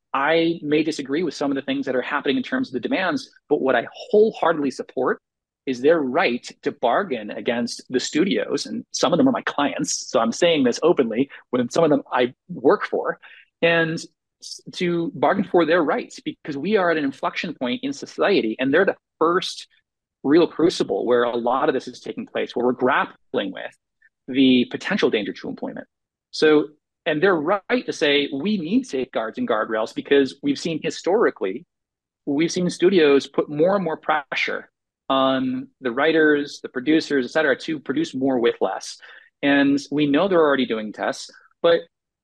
I may disagree with some of the things that are happening in terms of the demands, but what I wholeheartedly support is their right to bargain against the studios. And some of them are my clients. So I'm saying this openly when some of them I work for, and to bargain for their rights because we are at an inflection point in society and they're the first real crucible where a lot of this is taking place, where we're grappling with the potential danger to employment. So, and they're right to say we need safeguards and guardrails because we've seen historically, we've seen studios put more and more pressure on the writers, the producers, et cetera, to produce more with less. And we know they're already doing tests, but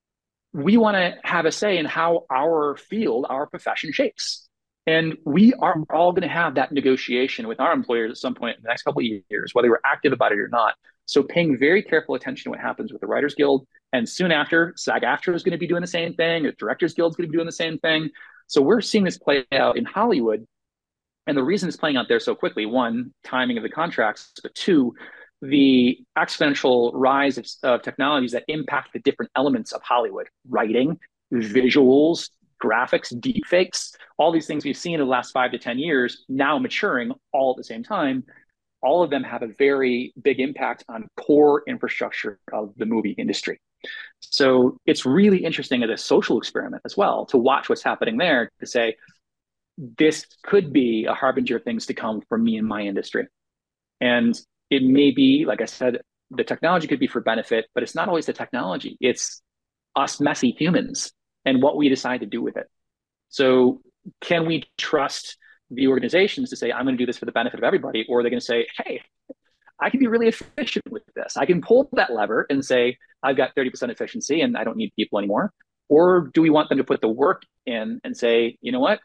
we want to have a say in how our field, our profession shapes. And we are all going to have that negotiation with our employers at some point in the next couple of years, whether we're active about it or not. So paying very careful attention to what happens with the Writers Guild. And soon after, SAG-AFTRA is going to be doing the same thing. The Directors Guild is going to be doing the same thing. So we're seeing this play out in Hollywood. And the reason it's playing out there so quickly, one, timing of the contracts, but two, the exponential rise of technologies that impact the different elements of Hollywood, writing, visuals, graphics, deepfakes, all these things we've seen in the last 5 to 10 years, now maturing all at the same time. All of them have a very big impact on core infrastructure of the movie industry. So it's really interesting as a social experiment as well to watch what's happening there to say, this could be a harbinger of things to come for me and my industry. And it may be, like I said, the technology could be for benefit, but it's not always the technology. It's us messy humans and what we decide to do with it. So can we trust the organizations to say, I'm going to do this for the benefit of everybody? Or are they going to say, hey, I can be really efficient with this. I can pull that lever and say, I've got 30% efficiency and I don't need people anymore. Or do we want them to put the work in and say, you know what?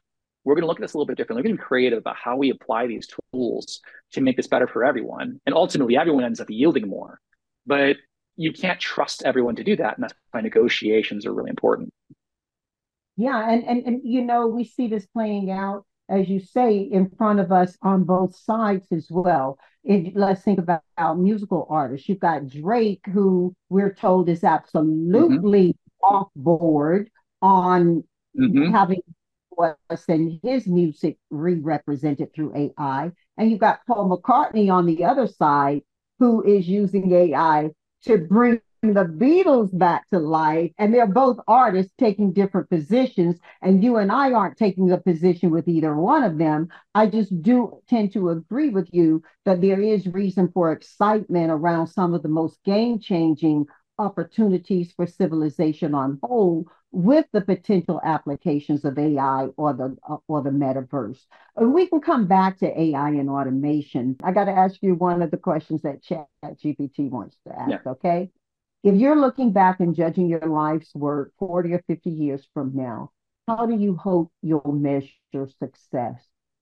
we're going to look at this a little bit differently. We're going to be creative about how we apply these tools to make this better for everyone. And ultimately, everyone ends up yielding more. But you can't trust everyone to do that. And that's why negotiations are really important.
Yeah, and we see this playing out, as you say, in front of us on both sides as well. Let's think about musical artists. You've got Drake, who we're told is
Mm-hmm.
absolutely off board on
Mm-hmm.
having us and his music re-represented through AI. And you've got Paul McCartney on the other side, who is using AI to bring the Beatles back to life. And they're both artists taking different positions. And you and I aren't taking a position with either one of them. I just do tend to agree with you that there is reason for excitement around some of the most game changing opportunities for civilization on whole with the potential applications of AI or the metaverse. And we can come back to AI and automation. I got to ask you one of the questions that Chat GPT wants to
Yeah.
ask, okay? If you're looking back and judging your life's work 40 or 50 years from now, how do you hope you'll measure success?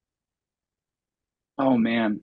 Oh man.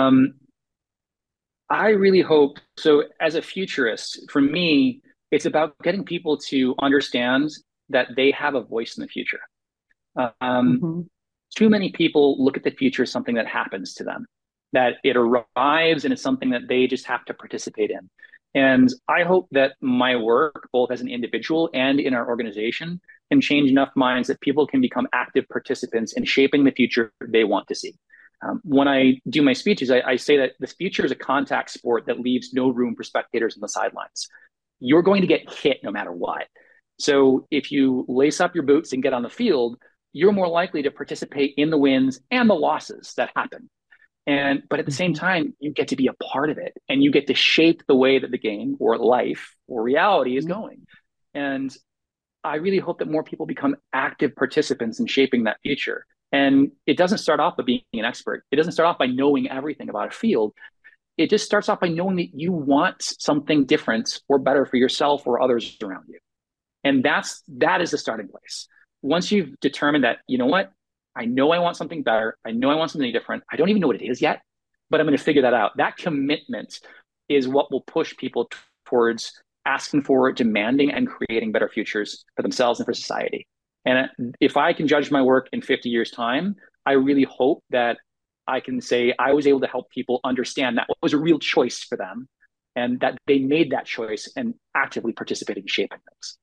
I really hope so. As a futurist, for me, it's about getting people to understand that they have a voice in the future. Um,
Mhm.
Too many people look at the future as something that happens to them, that it arrives and it's something that they just have to participate in. And I hope that my work, both as an individual and in our organization, can change enough minds that people can become active participants in shaping the future they want to see. When I do my speeches, I say that the future is a contact sport that leaves no room for spectators on the sidelines. You're going to get hit no matter what. So if you lace up your boots and get on the field, you're more likely to participate in the wins and the losses that happen. And but at the same
Mhm.
time, you get to be a part of it and you get to shape the way that the game or life or reality is
Mhm.
going. And I really hope that more people become active participants in shaping that future. And it doesn't start off by being an expert. It doesn't start off by knowing everything about a field. It just starts off by knowing that you want something different or better for yourself or others around you. And that is the starting place. Once you've determined that, you know what, I know I want something better, I know I want something different, I don't even know what it is yet, but I'm going to figure that out. That commitment is what will push people towards asking for, demanding, and creating better futures for themselves and for society. And if I can judge my work in 50 years' time, I really hope that I can say I was able to help people understand that was a real choice for them and that they made that choice and actively participated in shaping things.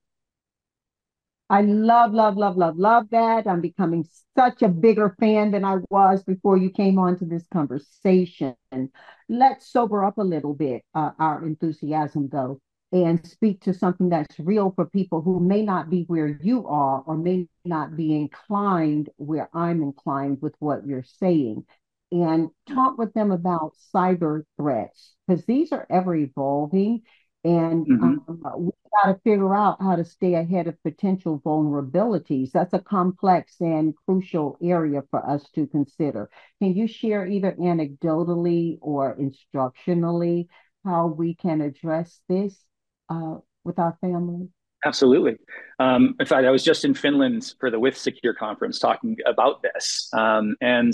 I love, love, love, love, love that. I'm becoming such a bigger fan than I was before you came on to this conversation. Let's sober up a little bit, our enthusiasm, though, and speak to something that's real for people who may not be where you are or may not be inclined where I'm inclined with what you're saying. And talk with them about cyber threats, because these are ever evolving. And
Mm-hmm.
we got to figure out how to stay ahead of potential vulnerabilities. That's a complex and crucial area for us to consider. Can you share either anecdotally or instructionally how we can address this with our family?
Absolutely. In fact, I was just in Finland for the With Secure conference talking about this. And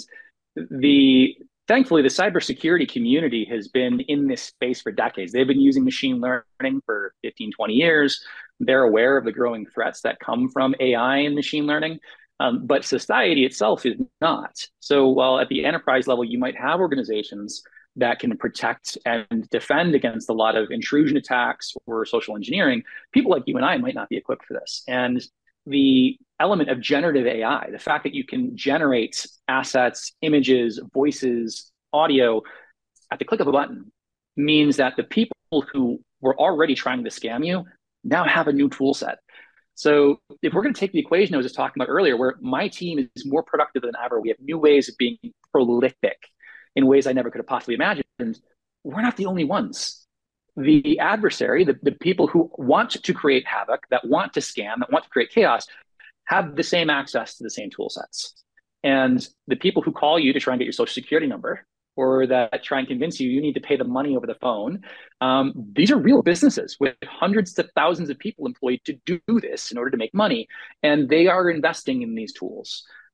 the thankfully, the cybersecurity community has been in this space for decades. They've been using machine learning for 15, 20 years. They're aware of the growing threats that come from AI and machine learning. But society itself is not. So while at the enterprise level, you might have organizations that can protect and defend against a lot of intrusion attacks or social engineering, people like you and I might not be equipped for this. And the element of generative AI, the fact that you can generate assets, images, voices, audio at the click of a button, means that the people who were already trying to scam you now have a new tool set. So if we're going to take the equation I was just talking about earlier, where my team is more productive than ever, we have new ways of being prolific in ways I never could have possibly imagined. We're not the only ones. The adversary, the people who want to create havoc, that want to scam, that want to create chaos, have the same access to the same tool sets. And the people who call you to try and get your social security number or that try and convince you you need to pay the money over the phone, these are real businesses with hundreds of thousands of people employed to do this in order to make money. And they are investing in these tools.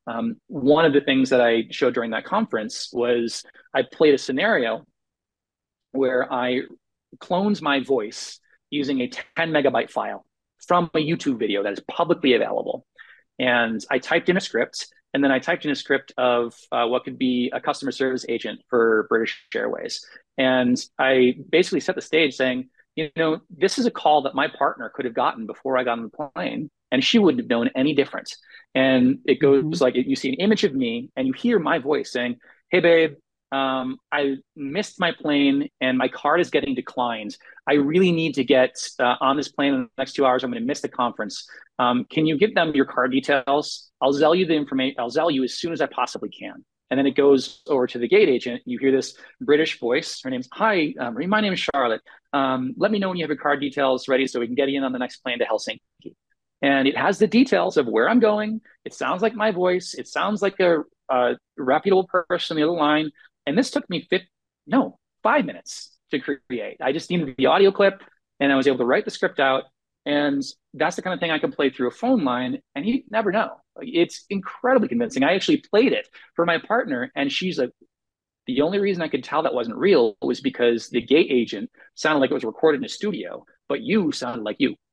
One of the things that I showed during that conference was I played a scenario where I clones my voice using a 10 megabyte file from a YouTube video that is publicly available. And I typed in a script, and then I typed in a script of what could be a customer service agent for British Airways. And I basically set the stage saying, this is a call that my partner could have gotten before I got on the plane, and she wouldn't have known any different. And it goes
Mhm.
like you see an image of me, and you hear my voice saying, "Hey, babe, I missed my plane and my card is getting declined. I really need to get on this plane in the next 2 hours. I'm going to miss the conference. Can you give them your card details? I'll Zell you the information. I'll Zell you as soon as I possibly can." And then it goes over to the gate agent. You hear this British voice. Her name's, "Hi, my name is Charlotte. Let me know when you have your card details ready so we can get you in on the next plane to Helsinki." And it has the details of where I'm going. It sounds like my voice. It sounds like a reputable person on the other line. And this took me 5 minutes to create. I just needed the audio clip and I was able to write the script out. And that's the kind of thing I can play through a phone line, and you never know. It's incredibly convincing. I actually played it for my partner, and she's like, the only reason I could tell that wasn't real was because the gate agent sounded like it was recorded in a studio, but you sounded like you.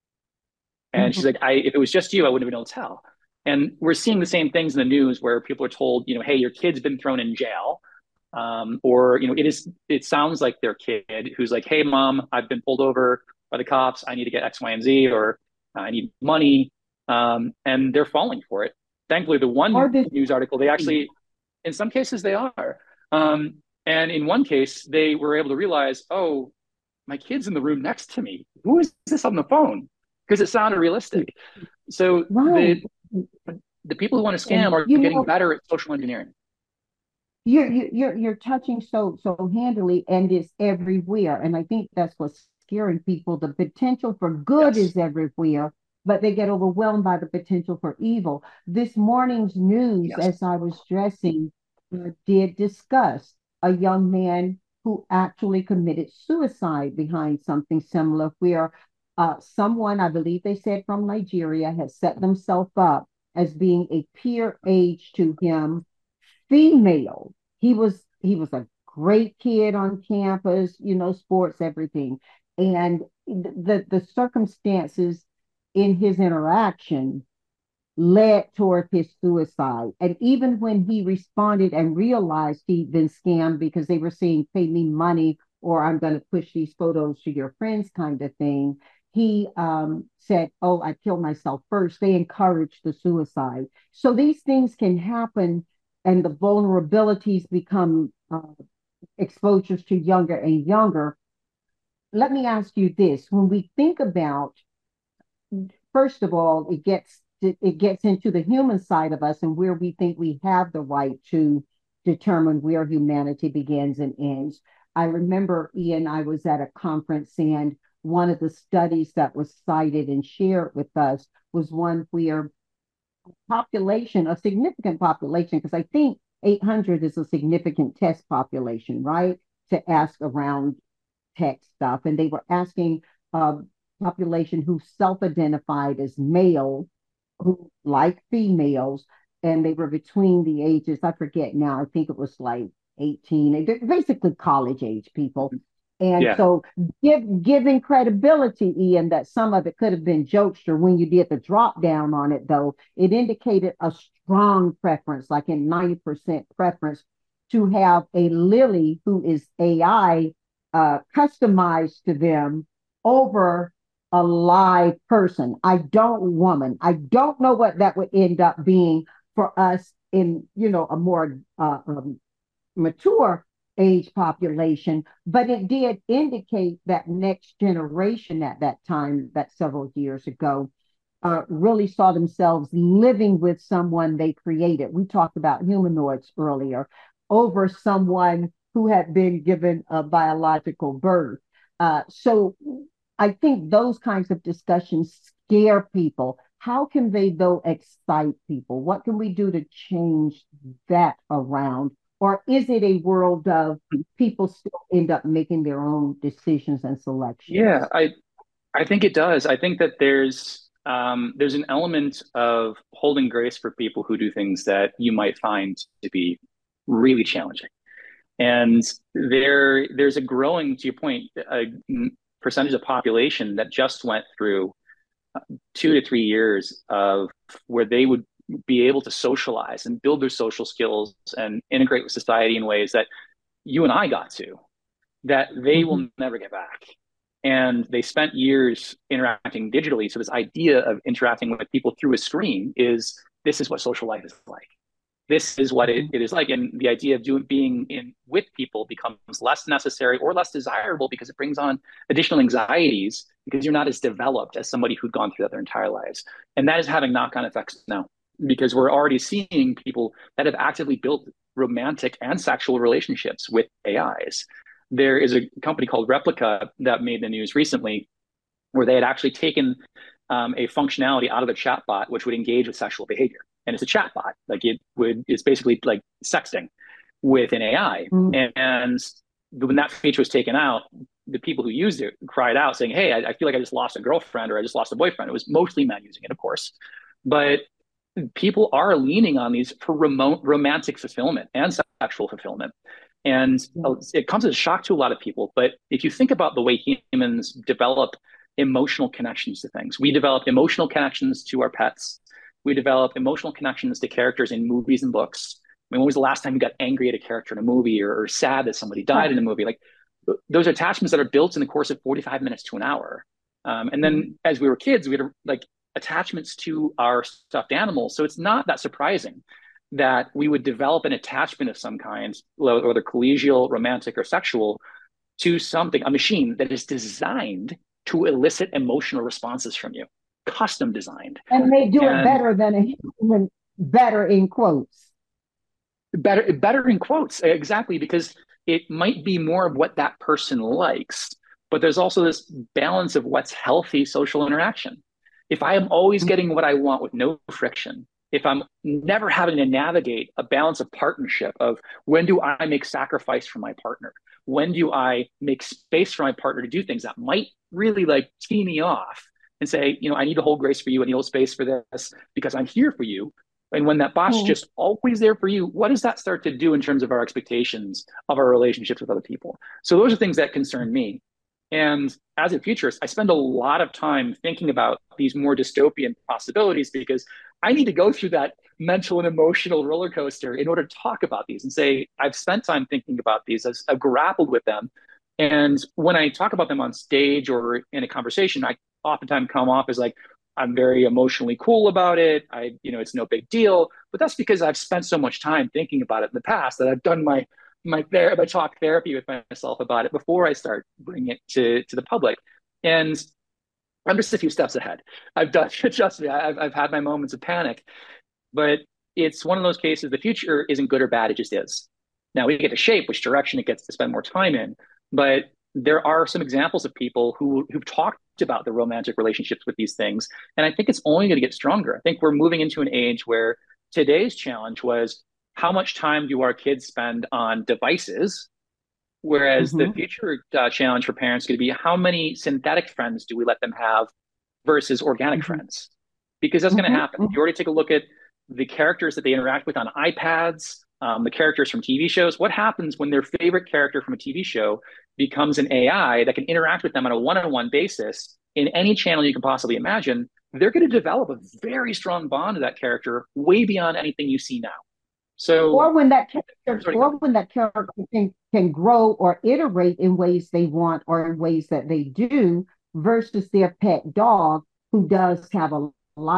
And she's like, if it was just you, I wouldn't have been able to tell. And we're seeing the same things in the news where people are told, hey, your kid's been thrown in jail. Or, it sounds like their kid who's like, "Hey, mom, I've been pulled over by the cops. I need to get X, Y, and Z, or I need money." And they're falling for it. Thankfully, the
Or
one
this,
news article, they actually, in some cases, they are. And in one case, they were able to realize, oh, my kid's in the room next to me. Who is this on the phone? Because it sounded realistic. So
right.
the people who want to scam
And
are getting better at social engineering.
you're touching so handily, and it's everywhere. And I think that's what's scaring people. The potential for good
Yes.
is everywhere, but they get overwhelmed by the potential for evil. This morning's news,
Yes.
as I was dressing, did discuss a young man who actually committed suicide behind something similar, where someone, I believe they said from Nigeria, has set themselves up as being a peer age to him, female. He was a great kid on campus, sports, everything. And the circumstances in his interaction led toward his suicide. And even when he responded and realized he'd been scammed because they were saying, "Pay me money or I'm going to push these photos to your friends," kind of thing, he said, "Oh, I killed myself first." They encouraged the suicide. So these things can happen, and the vulnerabilities become exposures to younger and younger. Let me ask you this. When we think about, first of all, it gets into the human side of us and where we think we have the right to determine where humanity begins and ends. I remember, Ian, I was at a conference, and one of the studies that was cited and shared with us was one where a significant population, because I think 800 is a significant test population, right? To ask around tech stuff. And they were asking a population who self-identified as male, who like females, and they were between the ages, I forget now, I think it was like 18, they're basically college age people. And
Yeah.
so giving credibility, Ian, that some of it could have been jokester. When you did the drop down on it, though, it indicated a strong preference, like in 90% preference, to have a Lily who is AI customized to them over a live person. I don't know what that would end up being for us in, a more mature age population, but it did indicate that next generation at that time, that several years ago, really saw themselves living with someone they created. We talked about humanoids earlier, over someone who had been given a biological birth. So I think those kinds of discussions scare people. How can they, though, excite people? What can we do to change that around? Or is it a world of people still end up making their own decisions and
Yeah,
selections?
I think it does. I think that there's there's an element of holding grace for people who do things that you might find to be really challenging. And there's a growing, to your point, a percentage of population that just went through 2 to 3 years of where they would be able to socialize and build their social skills and integrate with society in ways that you and I got to, that they
Mhm.
will never get back. And they spent years interacting digitally. So this idea of interacting with people through a screen is this is what social life is like. This is what it,
Mhm.
it is like. And the idea of being in with people becomes less necessary or less desirable because it brings on additional anxieties because you're not as developed as somebody who'd gone through that their entire lives. And that is having knock-on effects now because we're already seeing people that have actively built romantic and sexual relationships with AIs. There is a company called Replica that made the news recently where they had actually taken a functionality out of the chatbot which would engage with sexual behavior. And it's a chatbot, like it's basically like sexting with an AI.
Mhm.
And when that feature was taken out, the people who used it cried out saying, "Hey, I feel like I just lost a girlfriend or I just lost a boyfriend." It was mostly men using it, of course, but people are leaning on these for remote romantic fulfillment and sexual fulfillment. And
Yeah.
it comes as a shock to a lot of people. But if you think about the way humans develop emotional connections to things, we develop emotional connections to our pets. We develop emotional connections to characters in movies and books. I mean, when was the last time you got angry at a character in a movie or sad that somebody died
Right.
in a movie? Like those attachments that are built in the course of 45 minutes to an hour. And then
Mhm.
as we were kids, we had like attachments to our stuffed animals. So it's not that surprising that we would develop an attachment of some kind, whether collegial, romantic, or sexual, to something, a machine that is designed to elicit emotional responses from you, custom designed.
And they do it
And
better than a human, better in quotes.
better in quotes, exactly, because it might be more of what that person likes, but there's also this balance of what's healthy social interaction. If I am always getting what I want with no friction, if I'm never having to navigate a balance of partnership of when do I make sacrifice for my partner, when do I make space for my partner to do things that might really like tee me off and say, I need to hold grace for you, I need to hold space for this because I'm here for you. And when that bot's
Mhm.
just always there for you, what does that start to do in terms of our expectations of our relationships with other people? So those are things that concern me. And as a futurist, I spend a lot of time thinking about these more dystopian possibilities because I need to go through that mental and emotional roller coaster in order to talk about these and say, I've spent time thinking about these, I've grappled with them. And when I talk about them on stage or in a conversation, I oftentimes come off as like, I'm very emotionally cool about it. It's no big deal. But that's because I've spent so much time thinking about it in the past that I've done my talk therapy with myself about it before I start bringing it to the public. And I'm just a few steps ahead. I've done trust me. I've had my moments of panic, but it's one of those cases. The future isn't good or bad. It just is. Now we get to shape which direction it gets to spend more time in, but there are some examples of people who've talked about the romantic relationships with these things, and I think it's only going to get stronger. I think we're moving into an age where today's challenge was how much time do our kids spend on devices, whereas the
Mhm.
future challenge for parents is going to be how many synthetic friends do we let them have versus organic
Mhm.
friends, because that's going to
Mhm.
happen. You
Mhm.
already take a look at the characters that they interact with on iPads, the characters from TV shows. What happens when their favorite character from a TV show becomes an AI that can interact with them on a one-on-one basis in any channel you can possibly imagine? They're going to develop a very strong bond to that character way beyond anything you see now. So,
Or when that character,
sorry, go
or
ahead.
when that character can grow or iterate in ways they want or in ways that they do, versus their pet dog who does have a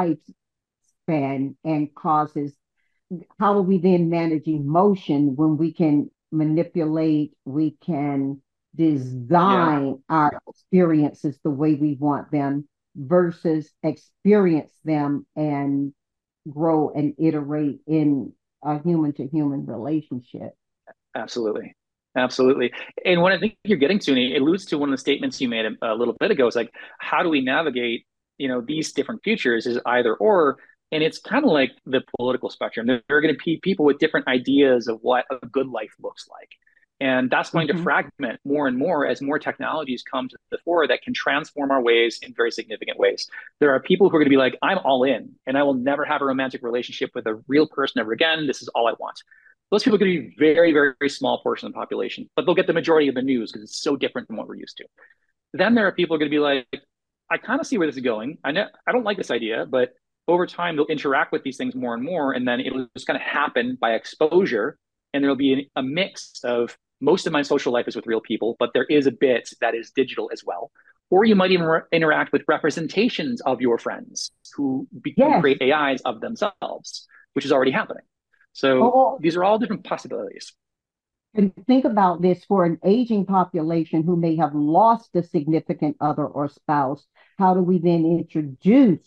lifespan and causes. How do we then manage emotion when we can manipulate, we can
Yeah,
design our experiences the way we want them versus experience them and grow and iterate in a human to human relationship?
absolutely. Absolutely. And what I think you're getting to, and it alludes to one of the statements you made a little bit ago, is like, how do we navigate, these different futures is either or. And it's kind of like the political spectrum. There are going to be people with different ideas of what a good life looks like. And that's going to
Hmm.
fragment more and more as more technologies come to the fore that can transform our ways in very significant ways. There are people who are going to be like, I'm all in and I will never have a romantic relationship with a real person ever again. This is all I want. Those people are going to be very, very, very small portion of the population, but they'll get the majority of the news because it's so different than what we're used to. Then there are people who are going to be like, I kind of see where this is going. I know I don't like this idea, but over time they'll interact with these things more and more, and then it'll just kind of happen by exposure. And there'll be a mix of most of my social life is with real people, but there is a bit that is digital as well. Or you might even interact with representations of your friends who
Yes.
create AIs of themselves, which is already happening. So
Oh,
these are all different possibilities.
and think about this for an aging population who may have lost a significant other or spouse. How do we then introduce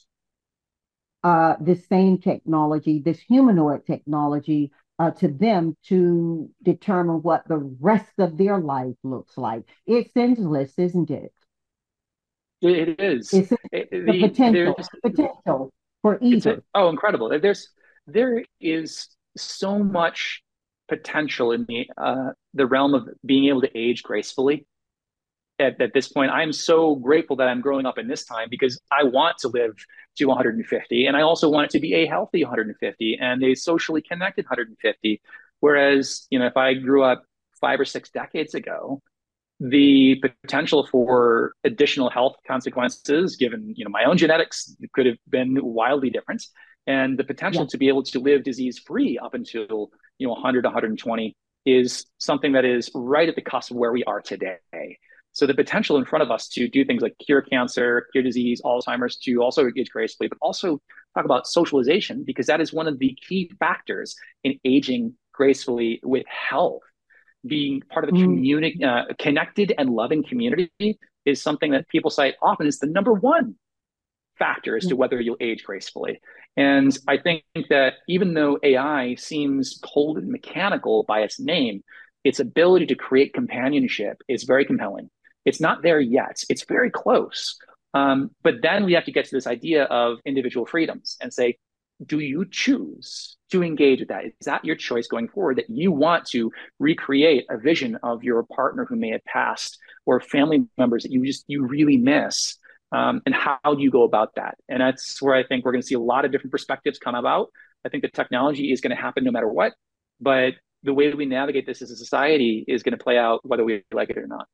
this same technology, this humanoid technology, to them to determine what the rest of their life looks like? It's endless, isn't it?
It is.
It's the
There's
potential for either.
incredible. There is so much potential in the realm of being able to age gracefully. At this point, I'm so grateful that I'm growing up in this time because I want to live to 150, and I also want it to be a healthy 150 and a socially connected 150. Whereas, if I grew up 5 or 6 decades ago, the potential for additional health consequences, given my own genetics, could have been wildly different, and the potential
Yeah.
to be able to live disease free up until 100, 120 is something that is right at the cusp of where we are today. So the potential in front of us to do things like cure cancer, cure disease, Alzheimer's, to also age gracefully, but also talk about socialization, because that is one of the key factors in aging gracefully with health. Being part of a
Mm,
community, connected and loving community, is something that people cite often as the number one factor as
yeah.
to whether you'll age gracefully. And I think that even though AI seems cold and mechanical by its name, its ability to create companionship is very compelling. It's not there yet, it's very close. But then we have to get to this idea of individual freedoms and say, do you choose to engage with that? Is that your choice going forward, that you want to recreate a vision of your partner who may have passed, or family members that you really miss? And how do you go about that? And that's where I think we're going to see a lot of different perspectives come about. I think the technology is going to happen no matter what, but the way we navigate this as a society is going to play out whether we like it or not.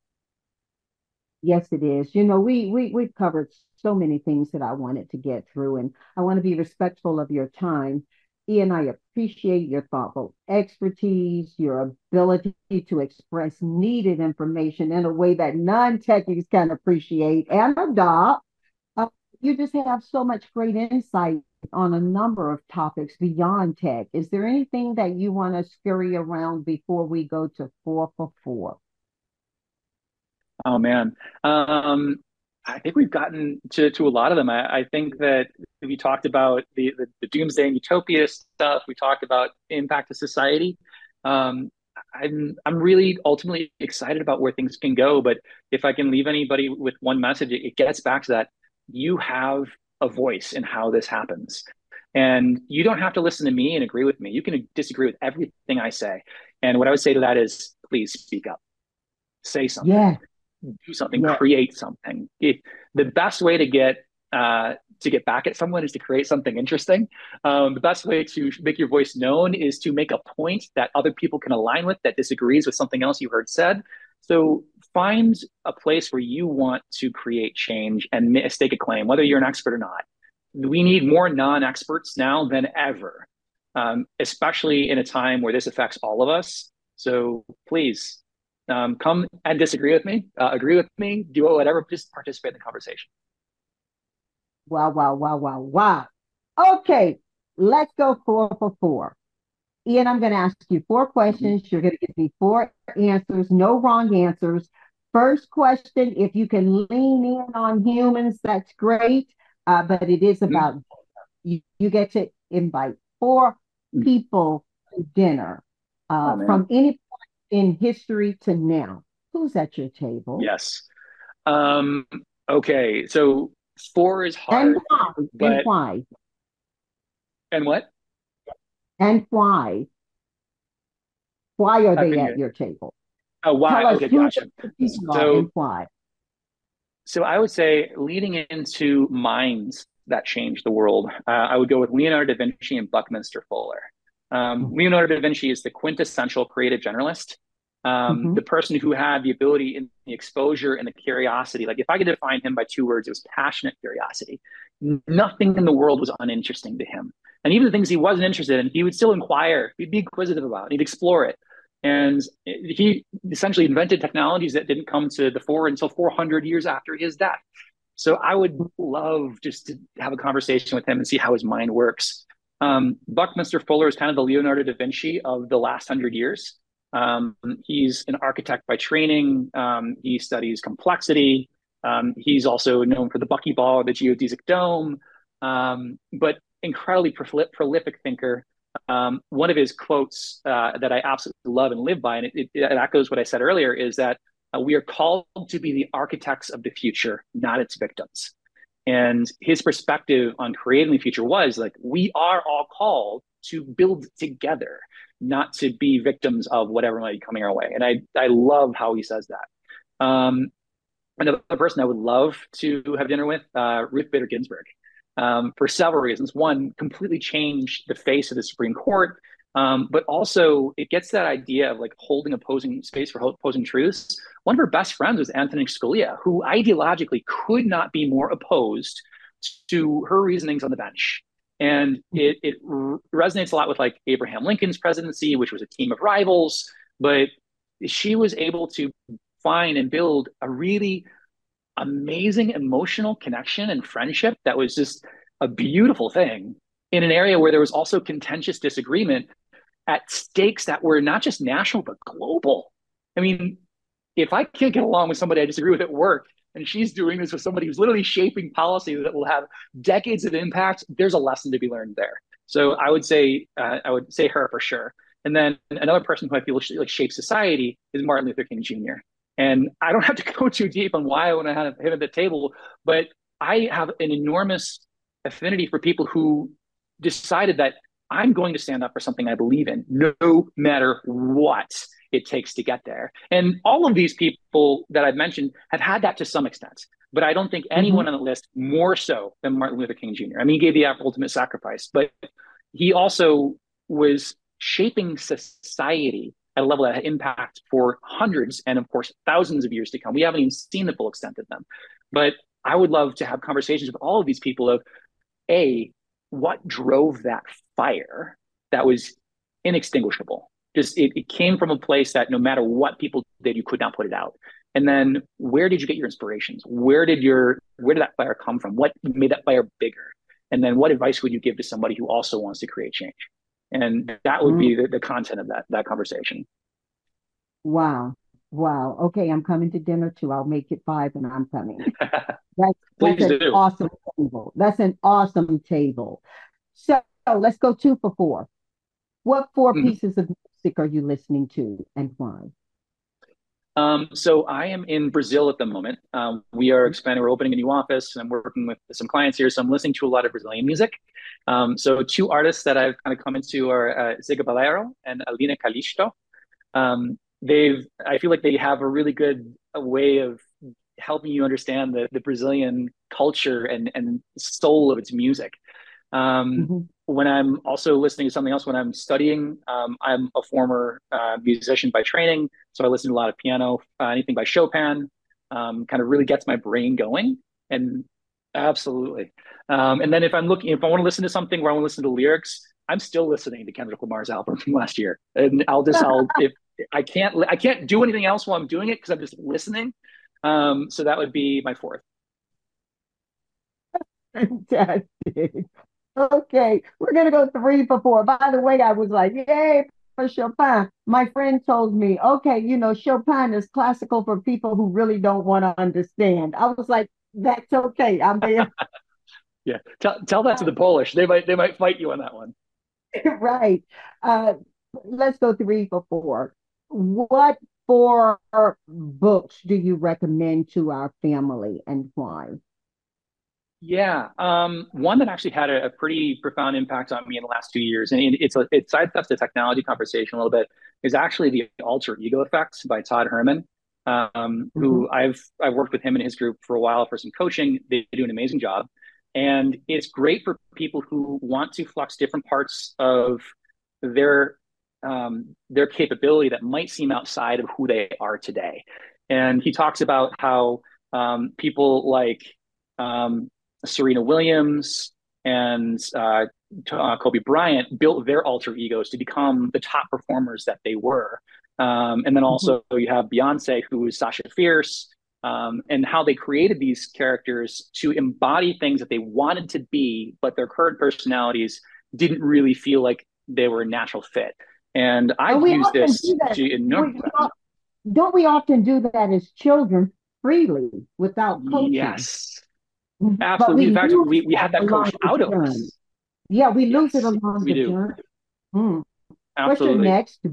Yes, it is. We've covered so many things that I wanted to get through, and I want to be respectful of your time. Ian, I appreciate your thoughtful expertise, your ability to express needed information in a way that non-techies can appreciate and adopt. Uh, you just have so much great insight on a number of topics beyond tech. Is there anything that you want to scurry around before we go to four for four?
Oh man. I think we've gotten to a lot of them. I think that we talked about the doomsday and utopia stuff. We talked about impact to society. Um, I'm really ultimately excited about where things can go. But if I can leave anybody with one message, it gets back to that: you have a voice in how this happens, and you don't have to listen to me and agree with me. You can disagree with everything I say, and what I would say to that is, please speak up, say something,
Yes,
do something,
yes.
create something. The best way to get back at someone is to create something interesting. The best way to make your voice known is to make a point that other people can align with, that disagrees with something else you heard said. So find a place where you want to create change and stake a claim, whether you're an expert or not. We need more non-experts now than ever, especially in a time where this affects all of us. So please, come and disagree with me, agree with me, do whatever, just participate in the conversation.
Wow, wow, wow, wow, wow. Okay, let's go four for four. Ian, I'm going to ask you four
Mhm.
questions. You're going to give me four answers, no wrong answers. First question, if you can lean in on humans, that's great. But it is
Mhm.
about you get to invite four people to dinner
Oh
from
man,
any point in history to now. Who's at your table?
yes. Um, okay, so four is
And
hard,
why? And
but
why?
and what?
And why? Why are
I
they
couldn't
at
hear.
your table?
Oh, why?
Tell us
Okay,
who
gotcha.
those people are and
So,
why.
so I would say leading into minds that change the world, I would go with Leonardo da Vinci and Buckminster Fuller. Leonardo da Vinci is the quintessential creative generalist,
Mm-hmm.
the person who had the ability and the exposure and the curiosity. Like if I could define him by two words, it was passionate curiosity. Nothing in the world was uninteresting to him. And even the things he wasn't interested in, he would still inquire, he'd be inquisitive about, he'd explore it. And he essentially invented technologies that didn't come to the fore until 400 years after his death. So I would love just to have a conversation with him and see how his mind works. Buckminster Fuller is kind of the Leonardo da Vinci of the last 100 years. He's an architect by training. He studies complexity. He's also known for the buckyball, the geodesic dome, but incredibly prolific thinker. One of his quotes that I absolutely love and live by, and it echoes what I said earlier, is that we are called to be the architects of the future, not its victims. And his perspective on creating the future was like, we are all called to build together, not to be victims of whatever might be coming our way. And I love how he says that. Another person I would love to have dinner with, Ruth Bader Ginsburg, for several reasons. One, completely changed the face of the Supreme Court, but also it gets that idea of like holding opposing space for opposing truths. One of her best friends was Antonin Scalia, who ideologically could not be more opposed to her reasonings on the bench. And it resonates a lot with like Abraham Lincoln's presidency, which was a team of rivals, but she was able to find and build a really amazing emotional connection and friendship that was just a beautiful thing in an area where there was also contentious disagreement at stakes that were not just national but global. I mean, if I can't get along with somebody I disagree with at work, and she's doing this with somebody who's literally shaping policy that will have decades of impact, there's a lesson to be learned there. So I would say her for sure. And then another person who I feel like shapes society is Martin Luther King Jr. And I don't have to go too deep on why I want to have him at the table, but I have an enormous affinity for people who decided that I'm going to stand up for something I believe in, no matter what it takes to get there. And all of these people that I've mentioned have had that to some extent, but I don't think
Mm-hmm.
anyone on the list more so than Martin Luther King Jr. I mean, he gave the ultimate sacrifice, but he also was shaping society at a level that had impact for hundreds and, of course, thousands of years to come. We haven't even seen the full extent of them. But I would love to have conversations with all of these people of, A, what drove that fire that was inextinguishable? Just it came from a place that no matter what people did, you could not put it out. And then where did you get your inspirations? Where did that fire come from? What made that fire bigger? And then what advice would you give to somebody who also wants to create change? And that would
Mm.
be the content of that conversation.
Wow. Wow. Okay, I'm coming to dinner too. I'll make it five and I'm coming. That's
Please
an
do.
awesome table. That's an awesome table. So let's go two for four. What four
Mhm.
pieces of music are you listening to and why?
So I am in Brazil at the moment. We are expanding. We're opening a new office, and I'm working with some clients here. So I'm listening to a lot of Brazilian music. So two artists that I've kind of come into are Ziga Balero and Alina Calixto. I feel like they have a really good way of helping you understand the Brazilian culture and soul of its music.
Mhm.
When I'm also listening to something else, when I'm studying, I'm a former musician by training, so I listen to a lot of piano, anything by Chopin, kind of really gets my brain going. And absolutely. And then if I want to listen to something where I want to listen to lyrics, I'm still listening to Kendrick Lamar's album from last year, and if I can't do anything else while I'm doing it because I'm just listening. So that would be my fourth.
Fantastic. Okay, we're gonna go three for four. By the way, I was like, yay for Chopin. My friend told me, okay, Chopin is classical for people who really don't want to understand. I was like, that's okay. I'm there.
Yeah, tell that to the Polish. They might fight you on that one.
Right. Uh, let's go three for four. What four books do you recommend to our family and why?
Yeah, one that actually had a pretty profound impact on me in the last 2 years, and it sidesteps the technology conversation a little bit, is actually the alter ego effect by Todd Herman,
Mhm.
who I've worked with him and his group for a while for some coaching. They do an amazing job, and it's great for people who want to flex different parts of their their capability that might seem outside of who they are today. And he talks about how people like um, Serena Williams and Kobe Bryant built their alter egos to become the top performers that they were. And then
Mhm.
also you have Beyonce, who is Sasha Fierce, and how they created these characters to embody things that they wanted to be, but their current personalities didn't really feel like they were a natural fit. And
But
I've
we
used
often
this
do that.
to enormous effect.
Don't we often do that as children freely without coaching?
Yes,
But we
absolutely. In fact,
lose
we
that
have that
along
coached
the
out of
journey.
us.
Yeah, we lose it
Yes,
along
we
the
do.
journey. Mm. What's your
Absolutely.
next?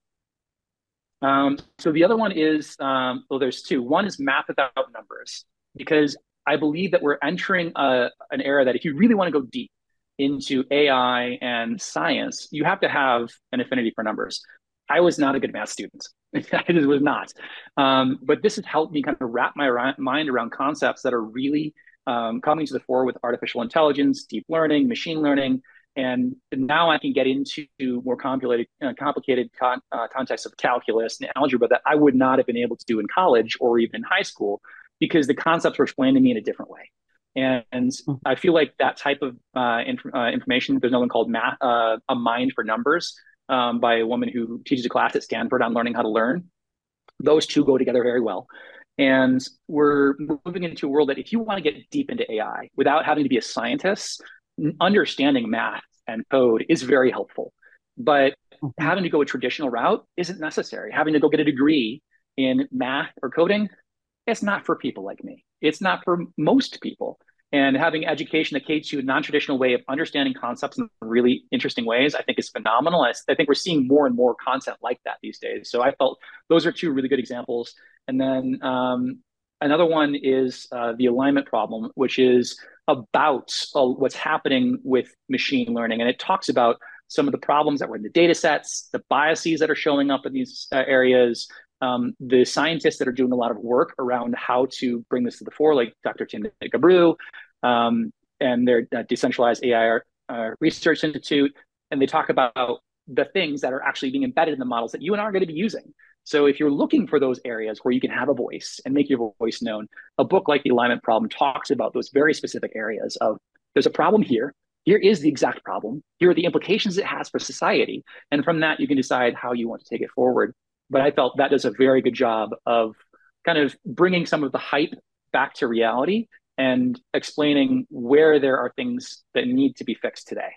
So the other one is, well, there's two. One is math without numbers, because I believe that we're entering an era that if you really want to go deep into AI and science, you have to have an affinity for numbers. I was not a good math student. I just was not. But this has helped me kind of wrap my mind around concepts that are really coming to the fore with artificial intelligence, deep learning, machine learning, and now I can get into more complicated contexts of calculus and algebra that I would not have been able to do in college or even in high school, because the concepts were explained to me in a different way. And I feel like that type of information, there's another one called A Mind for Numbers, by a woman who teaches a class at Stanford on learning how to learn. Those two go together very well. And we're moving into a world that if you want to get deep into AI without having to be a scientist, understanding math and code is very helpful. But
Mhm.
having to go a traditional route isn't necessary. Having to go get a degree in math or coding, it's not for people like me. It's not for most people. And having education that caters to a non-traditional way of understanding concepts in really interesting ways, I think is phenomenal. I think we're seeing more and more content like that these days. So I felt those are two really good examples. And then another one is the alignment problem, which is about what's happening with machine learning. And it talks about some of the problems that were in the data sets, the biases that are showing up in these areas, the scientists that are doing a lot of work around how to bring this to the fore, like Dr. Tim Gabru, and their decentralized AI Research Institute, and they talk about the things that are actually being embedded in the models that you and I are going to be using. So if you're looking for those areas where you can have a voice and make your voice known, a book like The Alignment Problem talks about those very specific areas of there's a problem here. Here is the exact problem. Here are the implications it has for society. And from that, you can decide how you want to take it forward. But I felt that does a very good job of kind of bringing some of the hype back to reality and explaining where there are things that need to be fixed today.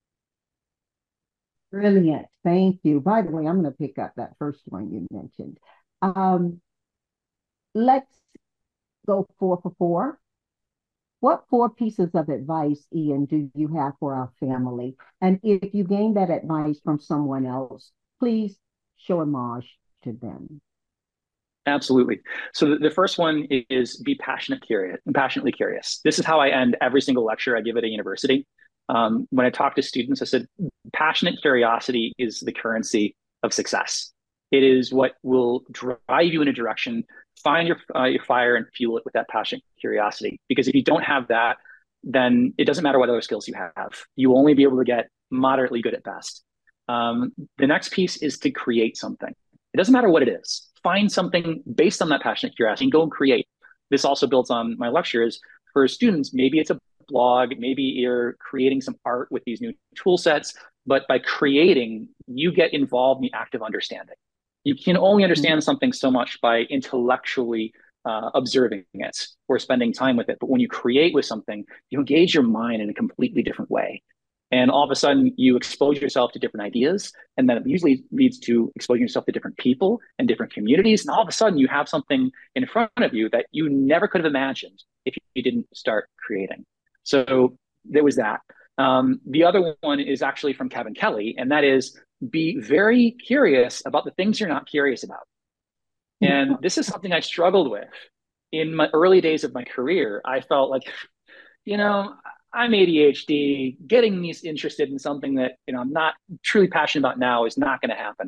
Brilliant. Thank you. By the way, I'm going to pick up that first one you mentioned. Um, let's go four for four. What four pieces of advice, Ian, do you have for our family? And if you gain that advice from someone else, please show homage to them.
Absolutely. So the first one is be passionately curious. This is how I end every single lecture I give at a university. When I talk to students, I said, passionate curiosity is the currency of success. It is what will drive you in a direction. Find your fire and fuel it with that passionate curiosity. Because if you don't have that, then it doesn't matter what other skills you have. You will only be able to get moderately good at best. The next piece is to create something. It doesn't matter what it is. Find something based on that passionate curiosity and go and create. This also builds on my lectures for students. Maybe it's a blog, maybe you're creating some art with these new tool sets, but by creating, you get involved in the act of understanding. You can only
Mhm.
understand something so much by intellectually observing it or spending time with it. But when you create with something, you engage your mind in a completely different way. And all of a sudden, you expose yourself to different ideas. And then it usually leads to exposing yourself to different people and different communities. And all of a sudden, you have something in front of you that you never could have imagined if you didn't start creating. So there was that. The other one is actually from Kevin Kelly, and that is be very curious about the things you're not curious about. And this is something I struggled with in my early days of my career. I felt like, you know, I'm ADHD. Getting me interested in something that I'm not truly passionate about now is not going to happen.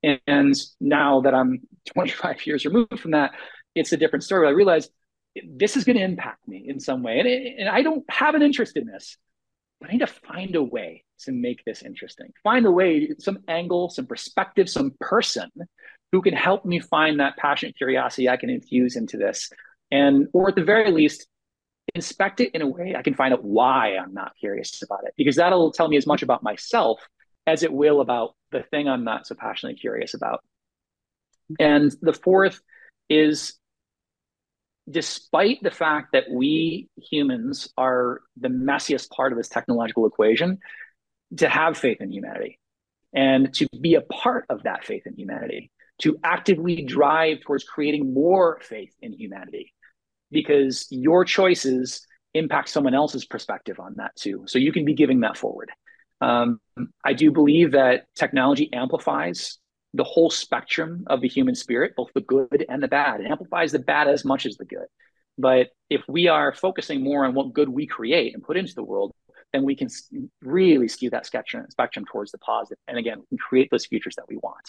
And now that I'm 25 years removed from that, it's a different story. I realized this is going to impact me in some way. And I don't have an interest in this, but I need to find a way to make this interesting. Find a way, some angle, some perspective, some person who can help me find that passionate curiosity I can infuse into this. And, or at the very least, inspect it in a way I can find out why I'm not curious about it, because that'll tell me as much about myself as it will about the thing I'm not so passionately curious about. And the fourth is, despite the fact that we humans are the messiest part of this technological equation, to have faith in humanity and to be a part of that faith in humanity, to actively drive towards creating more faith in humanity, because your choices impact someone else's perspective on that too. So you can be giving that forward. I do believe that technology amplifies the whole spectrum of the human spirit, both the good and the bad. It amplifies the bad as much as the good. But if we are focusing more on what good we create and put into the world, then we can really skew that spectrum towards the positive. And again, we can create those futures that we want.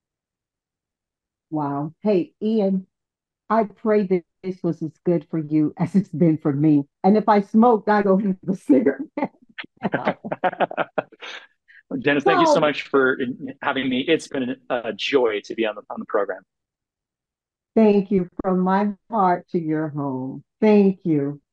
Wow. Hey, Ian, I pray that this was as good for you as it's been for me. And if I smoked, I go have a cigarette.
Dennis, thank you so
So
much for having me. It's been a joy to be on the program.
thank you from my heart to your home. Thank you.